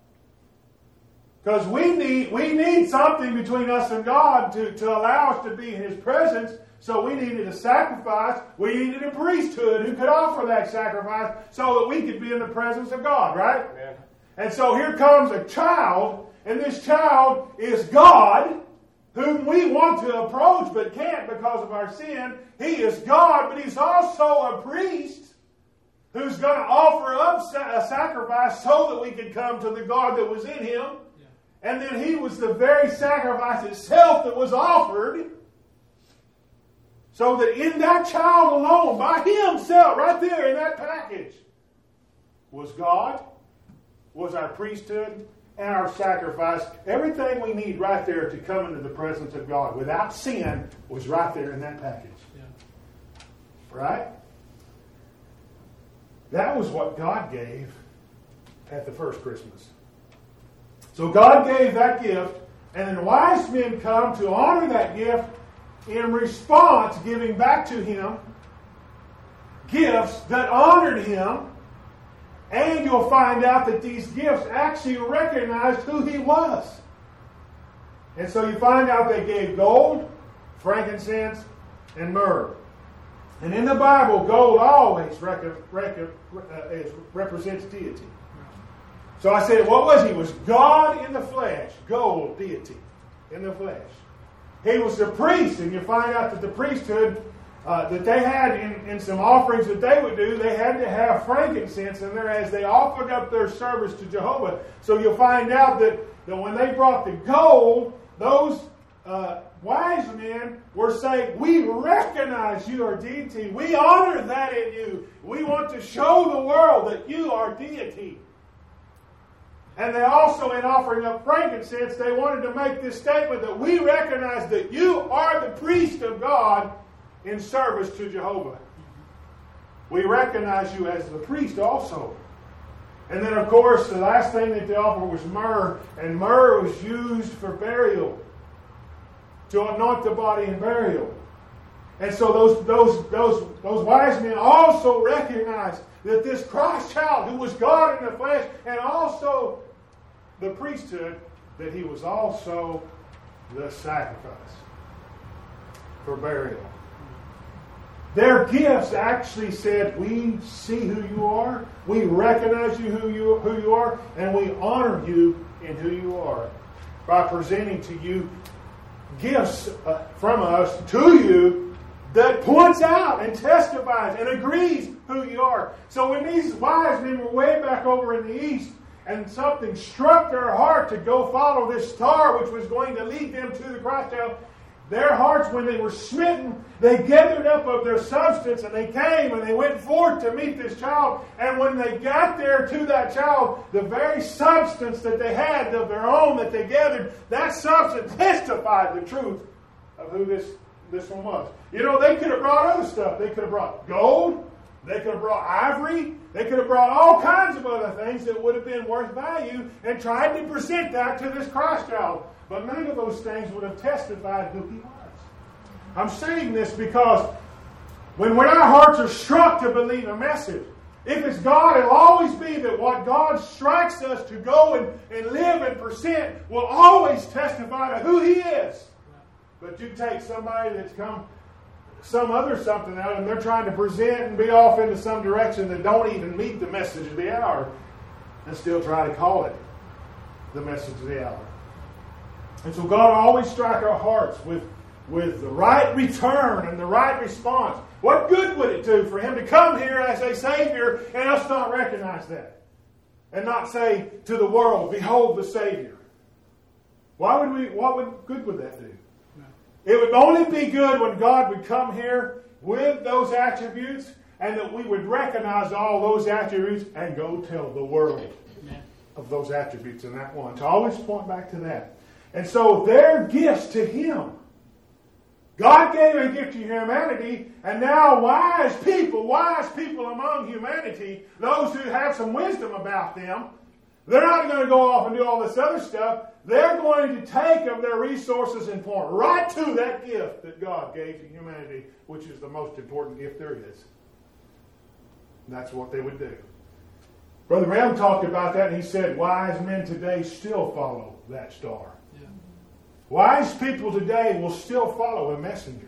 Because we need, we need something between us and God to, to allow us to be in his presence. So we needed a sacrifice. We needed a priesthood who could offer that sacrifice so that we could be in the presence of God, right? Yeah. And so here comes a child. And this child is God, whom we want to approach but can't because of our sin. He is God, but he's also a priest who's going to offer up a sacrifice so that we can come to the God that was in him. Yeah. And then he was the very sacrifice itself that was offered. So that in that child alone, by himself, right there in that package, was God, was our priesthood, and our sacrifice. Everything we need right there to come into the presence of God without sin was right there in that package. Yeah. Right? That was what God gave at the first Christmas. So God gave that gift, and then wise men come to honor that gift in response, giving back to him gifts that honored him. And you'll find out that these gifts actually recognized who he was. And so you find out they gave gold, frankincense, and myrrh. And in the Bible, gold always rec- rec- uh, is, represents deity. So I said, what was he? He was God in the flesh. Gold, deity, in the flesh. He was the priest, and you find out that the priesthood Uh, that they had in, in some offerings that they would do, they had to have frankincense in there as they offered up their service to Jehovah. So you'll find out that, that when they brought the gold, those uh, wise men were saying, we recognize you are deity. We honor that in you. We want to show the world that you are deity. And they also, in offering up frankincense, they wanted to make this statement that we recognize that you are the priest of God in service to Jehovah. We recognize you as the priest also. And then, of course, the last thing that they offered was myrrh. And myrrh was used for burial, to anoint the body in burial. And so those, those, those, those wise men also recognized that this Christ child, who was God in the flesh, and also the priesthood, that he was also the sacrifice for burial. Their gifts actually said, we see who you are, we recognize you who you who you are, and we honor you in who you are by presenting to you gifts uh, from us to you that points out and testifies and agrees who you are. So when these wise men were way back over in the east, and something struck their heart to go follow this star which was going to lead them to the Christ child, their hearts, when they were smitten, they gathered up of their substance, and they came and they went forth to meet this child. And when they got there to that child, the very substance that they had of their own that they gathered, that substance testified the truth of who this, this one was. You know, they could have brought other stuff. They could have brought gold. They could have brought ivory. They could have brought all kinds of other things that would have been worth value and tried to present that to this Christ child. But none of those things would have testified who he was. I'm saying this because when, when our hearts are struck to believe a message, if it's God, it'll always be that what God strikes us to go and, and live and present will always testify to who He is. But you take somebody that's come some other something out and they're trying to present and be off into some direction that don't even meet the message of the hour and still try to call it the message of the hour. And so God will always strike our hearts with, with the right return and the right response. What good would it do for Him to come here as a Savior and us not recognize that? And not say to the world, behold the Savior. Why would we, what would, good would that do? It would only be good when God would come here with those attributes and that we would recognize all those attributes and go tell the world Amen. Of those attributes in that one. To always point back to that. And so they're gifts to Him. God gave a gift to humanity, and now wise people, wise people among humanity, those who have some wisdom about them, they're not going to go off and do all this other stuff. They're going to take of their resources and point right to that gift that God gave to humanity, which is the most important gift there is. And that's what they would do. Brother Ram talked about that, and he said, wise men today still follow that star. Yeah. Wise people today will still follow a messenger.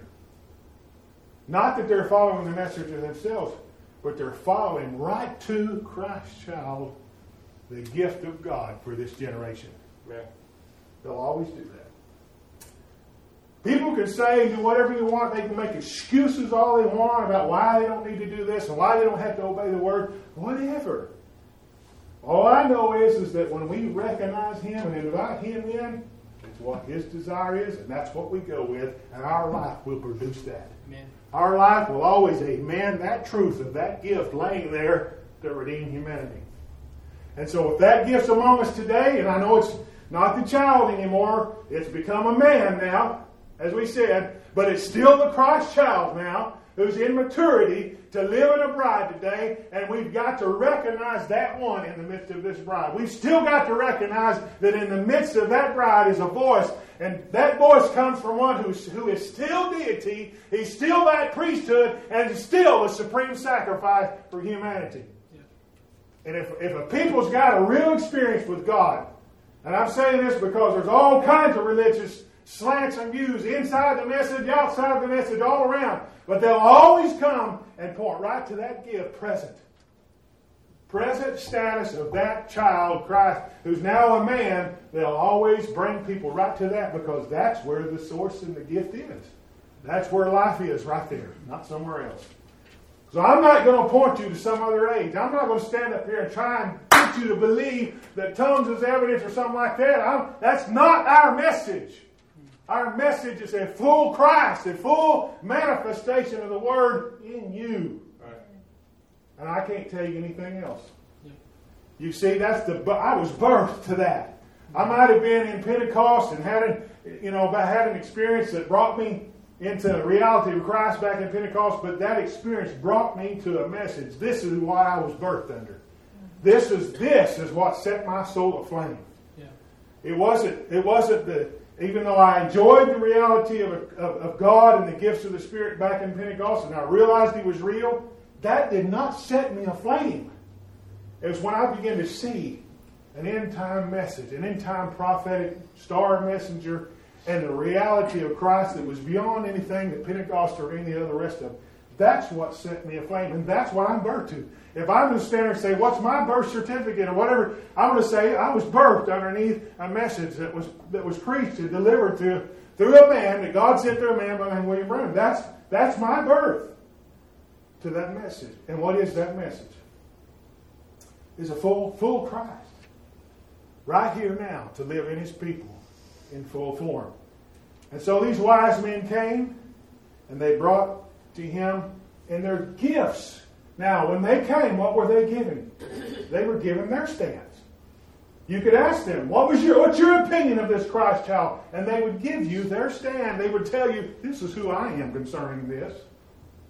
Not that they're following the messenger themselves, but they're following right to Christ's child, the gift of God for this generation. Yeah. They'll always do that. People can say and do whatever they want. They can make excuses all they want about why they don't need to do this and why they don't have to obey the word. Whatever. All I know is, is that when we recognize Him and invite Him in, it's what His desire is, and that's what we go with, and our life will produce that. Amen. Our life will always, amen, that truth of that gift laying there to redeem humanity. And so if that gift's among us today, and I know it's not the child anymore, it's become a man now, as we said, but it's still the Christ child now, who's in maturity to live in a bride today, and we've got to recognize that one in the midst of this bride. We've still got to recognize that in the midst of that bride is a voice, and that voice comes from one who's, who is still deity, he's still that priesthood, and is still the supreme sacrifice for humanity. And if, if a people's got a real experience with God, and I'm saying this because there's all kinds of religious slants and views inside the message, outside the message, all around. But they'll always come and point right to that gift, present. Present status of that child, Christ, who's now a man. They'll always bring people right to that because that's where the source and the gift is. That's where life is, right there, not somewhere else. So I'm not going to point you to some other age. I'm not going to stand up here and try and get you to believe that tongues is evidence or something like that. I'm, that's not our message. Our message is a full Christ, a full manifestation of the Word in you. Right. And I can't tell you anything else. Yeah. You see, that's the. I was birthed to that. I might have been in Pentecost and had an, you know, had an experience that brought me into the reality of Christ back in Pentecost, but that experience brought me to a message. This is what I was birthed under. This is this is what set my soul aflame. Yeah. It wasn't. It wasn't the. Even though I enjoyed the reality of, of, of God and the gifts of the Spirit back in Pentecost, and I realized He was real, that did not set me aflame. It was when I began to see an end-time message, an end-time prophetic star messenger, and the reality of Christ that was beyond anything that Pentecost or any other rest of. That's what set me aflame, and that's what I'm birthed to. If I'm going to stand there and say, what's my birth certificate or whatever, I'm going to say I was birthed underneath a message that was that was preached and delivered to through a man, that God sent through a man by the name of William Branham. That's, that's my birth to that message. And what is that message? It's a full, full Christ. Right here now to live in His people in full form. And so these wise men came and they brought to Him in their gifts. Now, when they came, what were they given? They were given their stance. You could ask them, what was your, what's your opinion of this Christ child? And they would give you their stand. They would tell you, this is who I am concerning this.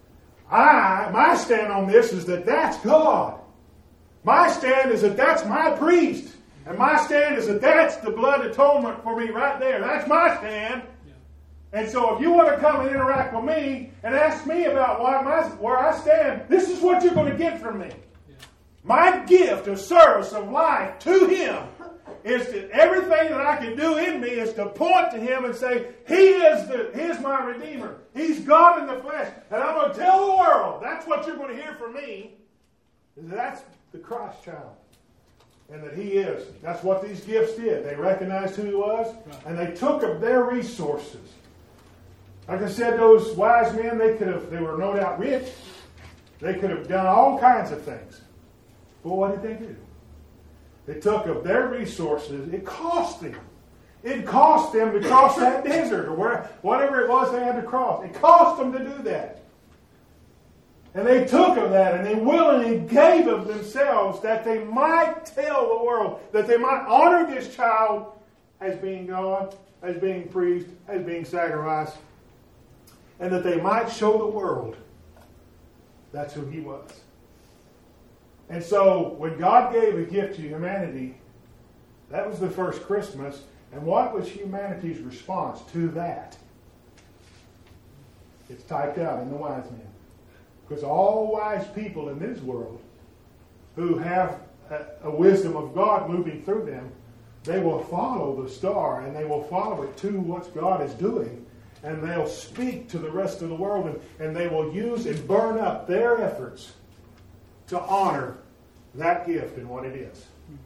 I, my stand on this is that that's God. My stand is that that's my priest. And my stand is that that's the blood atonement for me right there. That's my stand. Yeah. And so if you want to come and interact with me and ask me about why my, where I stand, this is what you're going to get from me. Yeah. My gift of service of life to Him is that everything that I can do in me is to point to Him and say, He is the, He is my Redeemer. He's God in the flesh. And I'm going to tell the world, that's what you're going to hear from me. That's the Christ child. And that He is. That's what these gifts did. They recognized who He was, and they took of their resources. Like I said, those wise men, they could have, they were no doubt rich. They could have done all kinds of things. But what did they do? They took of their resources. It cost them. It cost them to cross that desert or where, whatever it was they had to cross. It cost them to do that. And they took of that and they willingly gave of themselves that they might tell the world, that they might honor this child as being God, as being priest, as being sacrificed, and that they might show the world that's who He was. And so when God gave a gift to humanity, that was the first Christmas. And what was humanity's response to that? It's typed out in the wise men. Because all wise people in this world who have a, a wisdom of God moving through them, they will follow the star and they will follow it to what God is doing. And they'll speak to the rest of the world and, and they will use and burn up their efforts to honor that gift and what it is.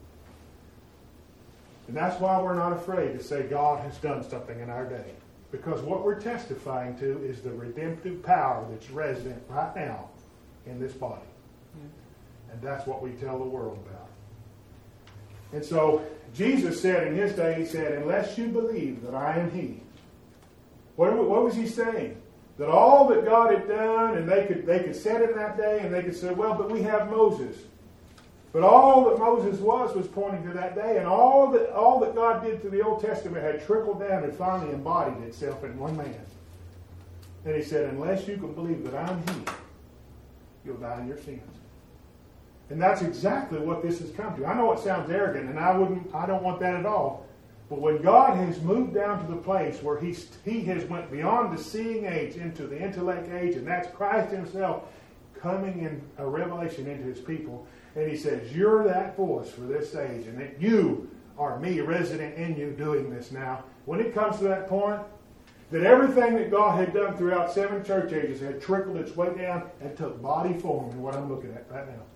And that's why we're not afraid to say God has done something in our day. Because what we're testifying to is the redemptive power that's resident right now in this body. Yeah. And that's what we tell the world about. And so Jesus said in His day, He said, unless you believe that I am He. What, what was He saying? That all that God had done, and they could, they could sit in that day and they could say, well, but we have Moses. But all that Moses was was pointing to that day, and all that all that God did through the Old Testament had trickled down and finally embodied itself in one man. And He said, unless you can believe that I'm He, you'll die in your sins. And that's exactly what this has come to. I know it sounds arrogant, and I wouldn't I don't want that at all. But when God has moved down to the place where He He has went beyond the seeing age into the intellect age, and that's Christ Himself coming in a revelation into His people. And He says, you're that voice for this age, and that you are me resident in you doing this now. When it comes to that point, that everything that God had done throughout seven church ages had trickled its way down and took body form in what I'm looking at right now.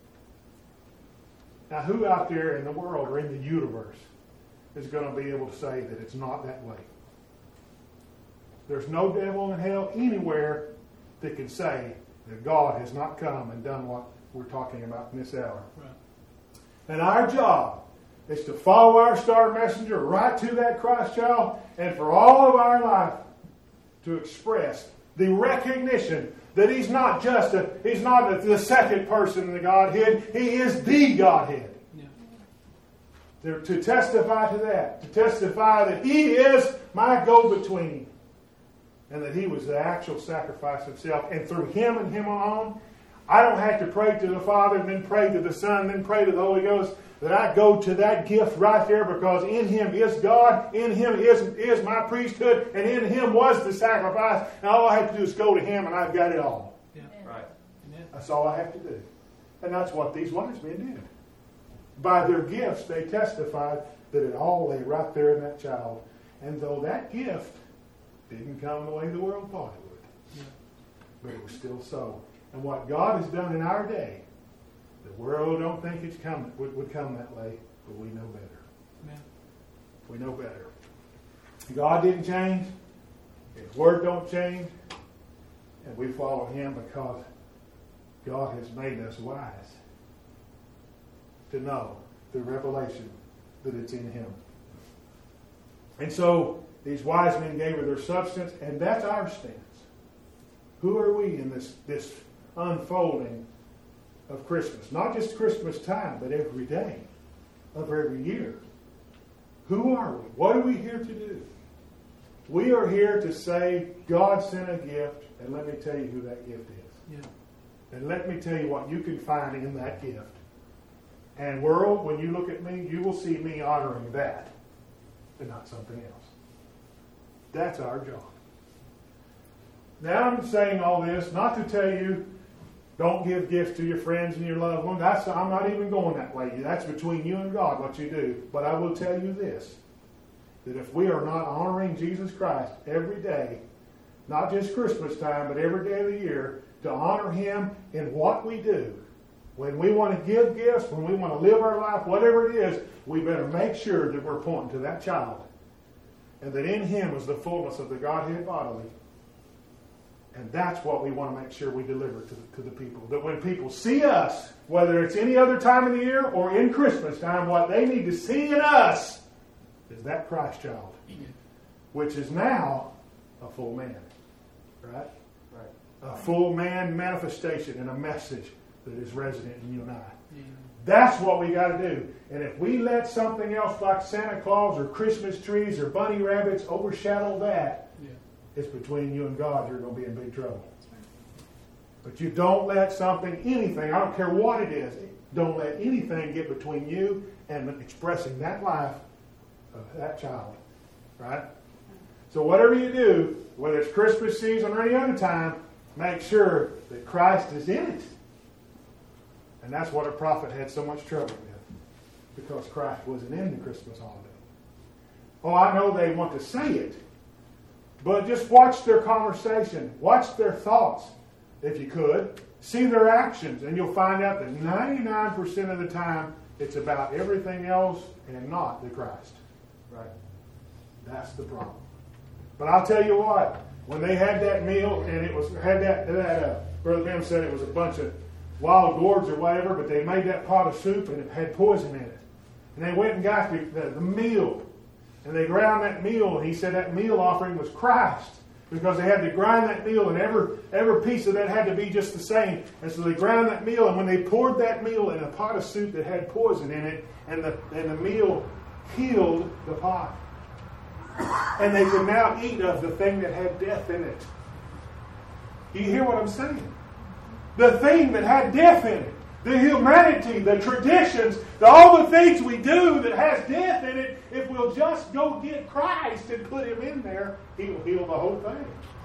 Now, who out there in the world or in the universe is going to be able to say that it's not that way? There's no devil in hell anywhere that can say that God has not come and done what we're talking about in this hour. Right. And our job is to follow our star messenger right to that Christ child, and for all of our life to express the recognition that He's not just a, He's not a, the second person in the Godhead. He is the Godhead. Yeah. To testify to that, to testify that He is my go-between, and that He was the actual sacrifice Himself, and through Him and Him alone, I don't have to pray to the Father, and then pray to the Son, and then pray to the Holy Ghost. That I go to that gift right there, because in Him is God, in Him is, is my priesthood, and in Him was the sacrifice. And all I have to do is go to Him, and I've got it all. Yeah. Right. That's all I have to do. And that's what these wise men did. By their gifts, they testified that it all lay right there in that child. And though that gift didn't come the way the world thought it would, yeah. but it was still so. And what God has done in our day, the world don't think it's coming would, would come that way, but we know better. Amen. We know better. God didn't change. His word don't change. And we follow Him because God has made us wise to know through revelation that it's in Him. And so these wise men gave her their substance, and that's our stance. Who are we in this, this unfolding of Christmas? Not just Christmas time, but every day of every year. Who are we? What are we here to do? We are here to say God sent a gift And let me tell you who that gift is. Yeah. And let me tell you what you can find in that gift. And world, when you look at me, you will see me honoring that and not something else. That's our job. Now I'm saying all this not to tell you don't give gifts to your friends and your loved ones. That's, I'm not even going that way. That's between you and God what you do. But I will tell you this, that if we are not honoring Jesus Christ every day, not just Christmas time, but every day of the year, to honor Him in what we do, when we want to give gifts, when we want to live our life, whatever it is, we better make sure that we're pointing to that child. And that in Him is the fullness of the Godhead bodily. And that's what we want to make sure we deliver to the, to the people. That when people see us, whether it's any other time of the year or in Christmas time, what they need to see in us is that Christ child. Which is now a full man. Right? Right. A full man manifestation and a message that is resident in you and I. Yeah. That's what we got to do. And if we let something else like Santa Claus or Christmas trees or bunny rabbits overshadow that, yeah. it's between you and God. You're going to be in big trouble. But you don't let something, anything, I don't care what it is, don't let anything get between you and expressing that life of that child. Right? So whatever you do, whether it's Christmas season or any other time, make sure that Christ is in it. And that's what a prophet had so much trouble with, because Christ wasn't in the Christmas holiday. Oh, I know they want to say it, but just watch their conversation. Watch their thoughts, if you could. See their actions, and you'll find out that ninety-nine percent of the time, it's about everything else and not the Christ. Right? That's the problem. But I'll tell you what, when they had that meal, and it was had that, that uh, Brother Ben said it was a bunch of wild gourds or whatever, but they made that pot of soup and it had poison in it. And they went and got the, the, the meal, and they ground that meal, and he said that meal offering was Christ, because they had to grind that meal, and every, every piece of that had to be just the same. And so they ground that meal, and when they poured that meal in a pot of soup that had poison in it, and the, and the meal healed the pot. And they could now eat of the thing that had death in it. Do you hear what I'm saying? The thing that had death in it. The humanity, the traditions, the, all the things we do that has death in it, if we'll just go get Christ and put Him in there, He will heal the whole thing.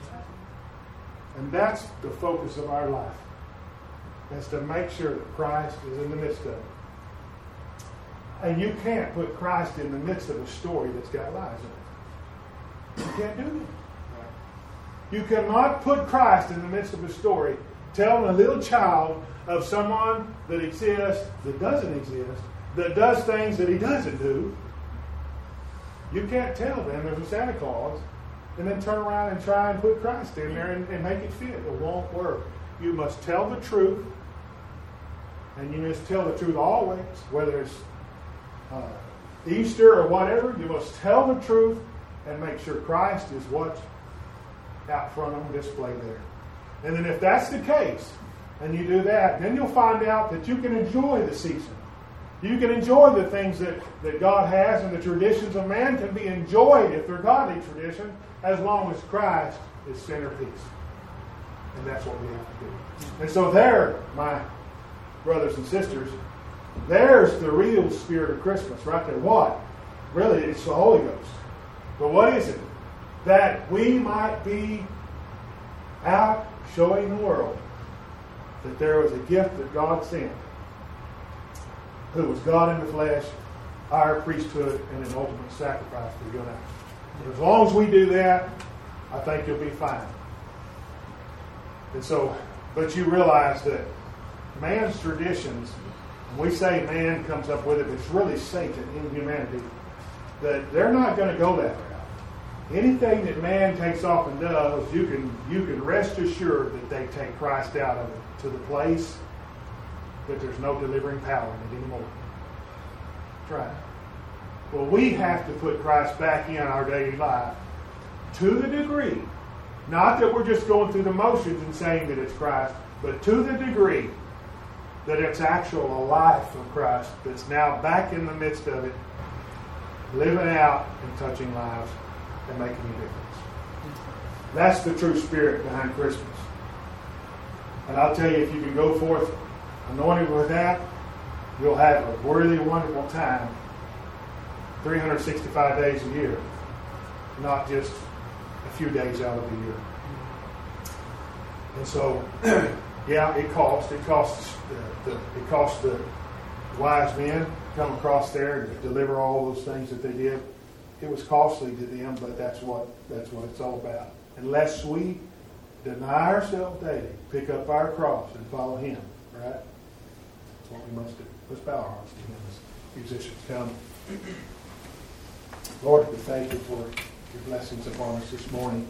And that's the focus of our life. That's to make sure that Christ is in the midst of it. And you can't put Christ in the midst of a story that's got lies in it. You can't do that. You cannot put Christ in the midst of a story telling a little child of someone that exists, that doesn't exist, that does things that he doesn't do. You can't tell them there's a Santa Claus and then turn around and try and put Christ in there and, and make it fit. It won't work. You must tell the truth, and you must tell the truth always, whether it's uh, Easter or whatever. You must tell the truth and make sure Christ is what's out front on display there. And then if that's the case, and you do that, then you'll find out that you can enjoy the season. You can enjoy the things that, that God has, and the traditions of man can be enjoyed if they're godly tradition, as long as Christ is centerpiece. And that's what we have to do. And so there, my brothers and sisters, there's the real spirit of Christmas right there. What? Really, it's the Holy Ghost. But what is it? That we might be out showing the world that there was a gift that God sent, who was God in the flesh, our priesthood, and an ultimate sacrifice for you and I. And as long as we do that, I think you'll be fine. And so, but you realize that man's traditions, when we say man comes up with it, it's really Satan in humanity, that they're not going to go that route. Anything that man takes off and does, you can you can rest assured that they take Christ out of it to the place that there's no delivering power in it anymore. That's right. Well, we have to put Christ back in our daily life to the degree, not that we're just going through the motions and saying that it's Christ, but to the degree that it's actual a life of Christ that's now back in the midst of it, living out and touching lives and making a difference. That's the true spirit behind Christmas. And I'll tell you, if you can go forth anointed with that, you'll have a worthy, wonderful time three hundred sixty-five days a year, not just a few days out of the year. And so, yeah, it cost. It cost the, the, it cost the wise men to come across there to deliver all those things that they did. It was costly to them, but that's what that's what it's all about. Unless we deny ourselves daily, pick up our cross, and follow Him, right? That's what we must do. Let's bow our hearts to Him as musicians come. Lord, we thank You for Your blessings upon us this morning.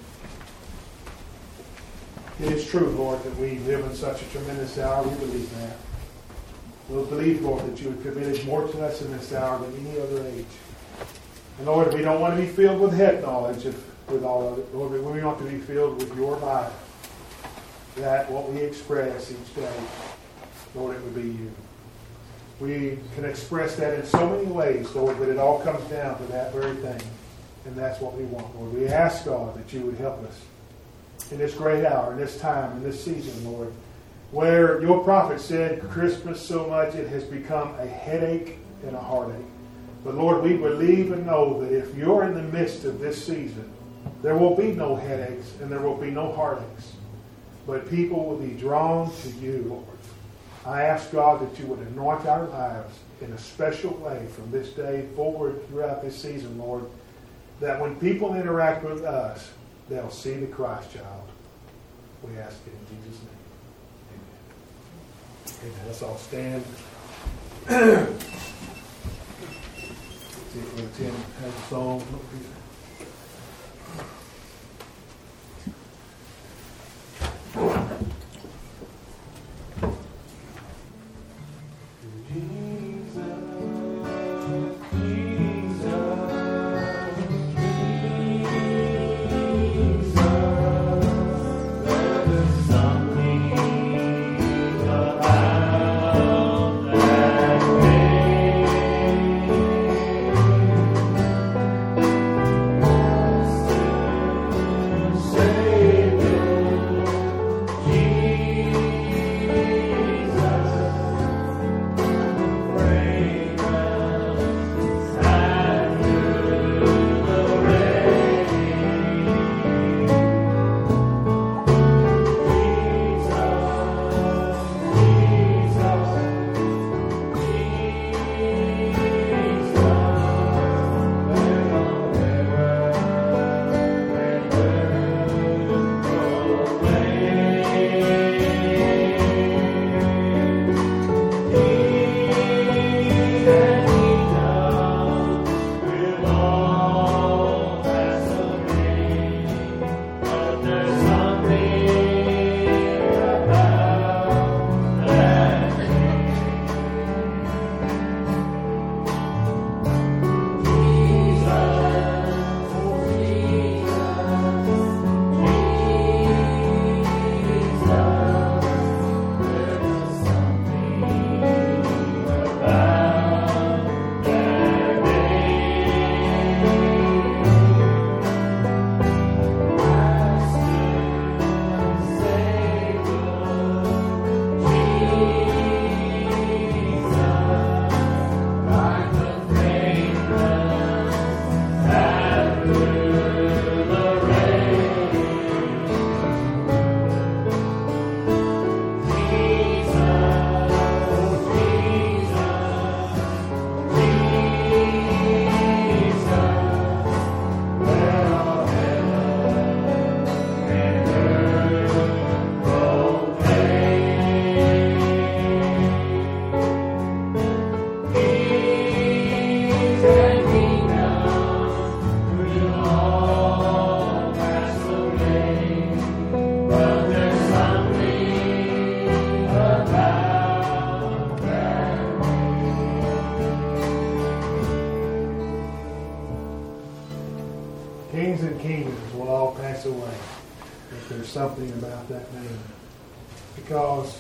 It is true, Lord, that we live in such a tremendous hour. We believe that. We'll believe, Lord, that You have committed more to us in this hour than any other age. And Lord, we don't want to be filled with head knowledge of, with all of it. Lord, we want to be filled with Your life. That what we express each day, Lord, it would be You. We can express that in so many ways, Lord, but it all comes down to that very thing. And that's what we want, Lord. We ask, God, that You would help us in this great hour, in this time, in this season, Lord, where Your prophet said Christmas so much it has become a headache and a heartache. But Lord, we believe and know that if You're in the midst of this season, there will be no headaches and there will be no heartaches. But people will be drawn to You, Lord. I ask, God, that You would anoint our lives in a special way from this day forward throughout this season, Lord, that when people interact with us, they'll see the Christ child. We ask it in Jesus' name. Amen. Amen. Let's all stand. See if Brother Tim has a song. Kings and kingdoms will all pass away, if there's something about that name. Because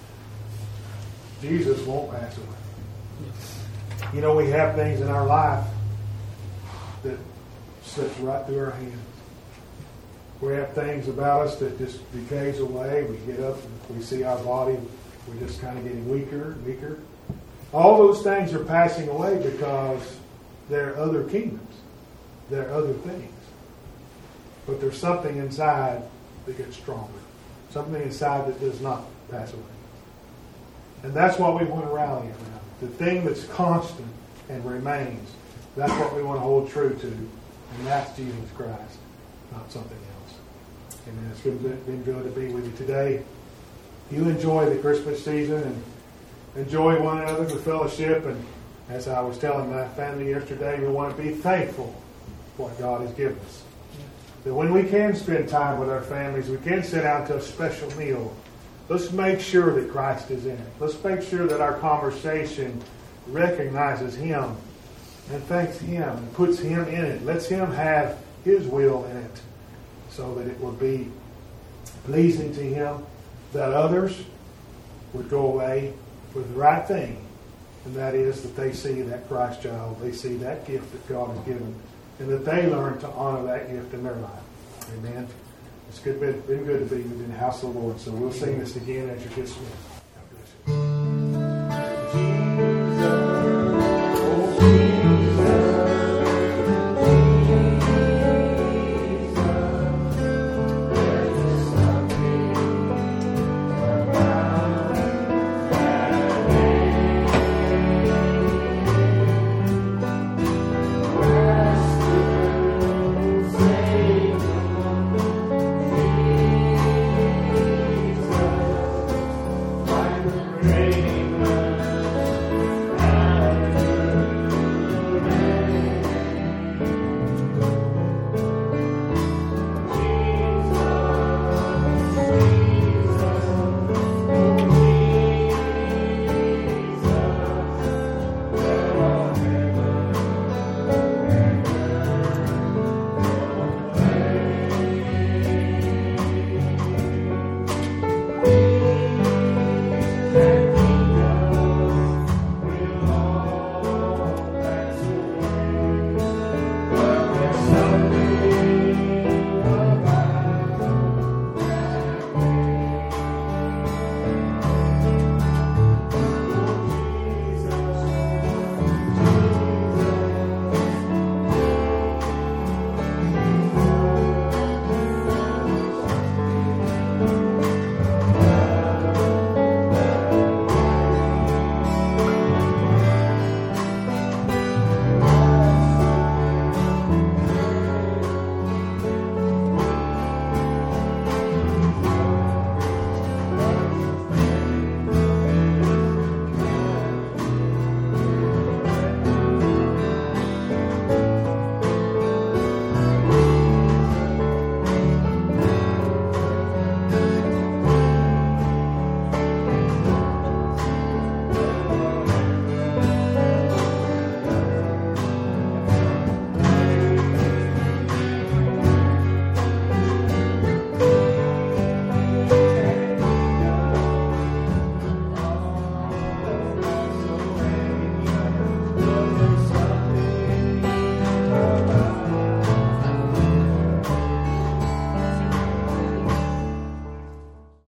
Jesus won't pass away. You know, we have things in our life that slips right through our hands. We have things about us that just decays away. We get up and we see our body, we're just kind of getting weaker and weaker. All those things are passing away because there are other kingdoms. There are other things. But there's something inside that gets stronger. Something inside that does not pass away. And that's what we want to rally around. The thing that's constant and remains. That's what we want to hold true to. And that's Jesus Christ, not something else. Amen. It's been, been good to be with you today. You enjoy the Christmas season and enjoy one another, the fellowship. And as I was telling my family yesterday, we want to be thankful for what God has given us. That when we can spend time with our families, we can sit down to a special meal. Let's make sure that Christ is in it. Let's make sure that our conversation recognizes Him and thanks Him and puts Him in it. Lets Him have His will in it so that it will be pleasing to Him, that others would go away with the right thing, and that is that they see that Christ child, they see that gift that God has given, and that they learn to honor that gift in their life. Amen. It's good, been, been good to be within the house of the Lord. So we'll sing this again as you're dismissed.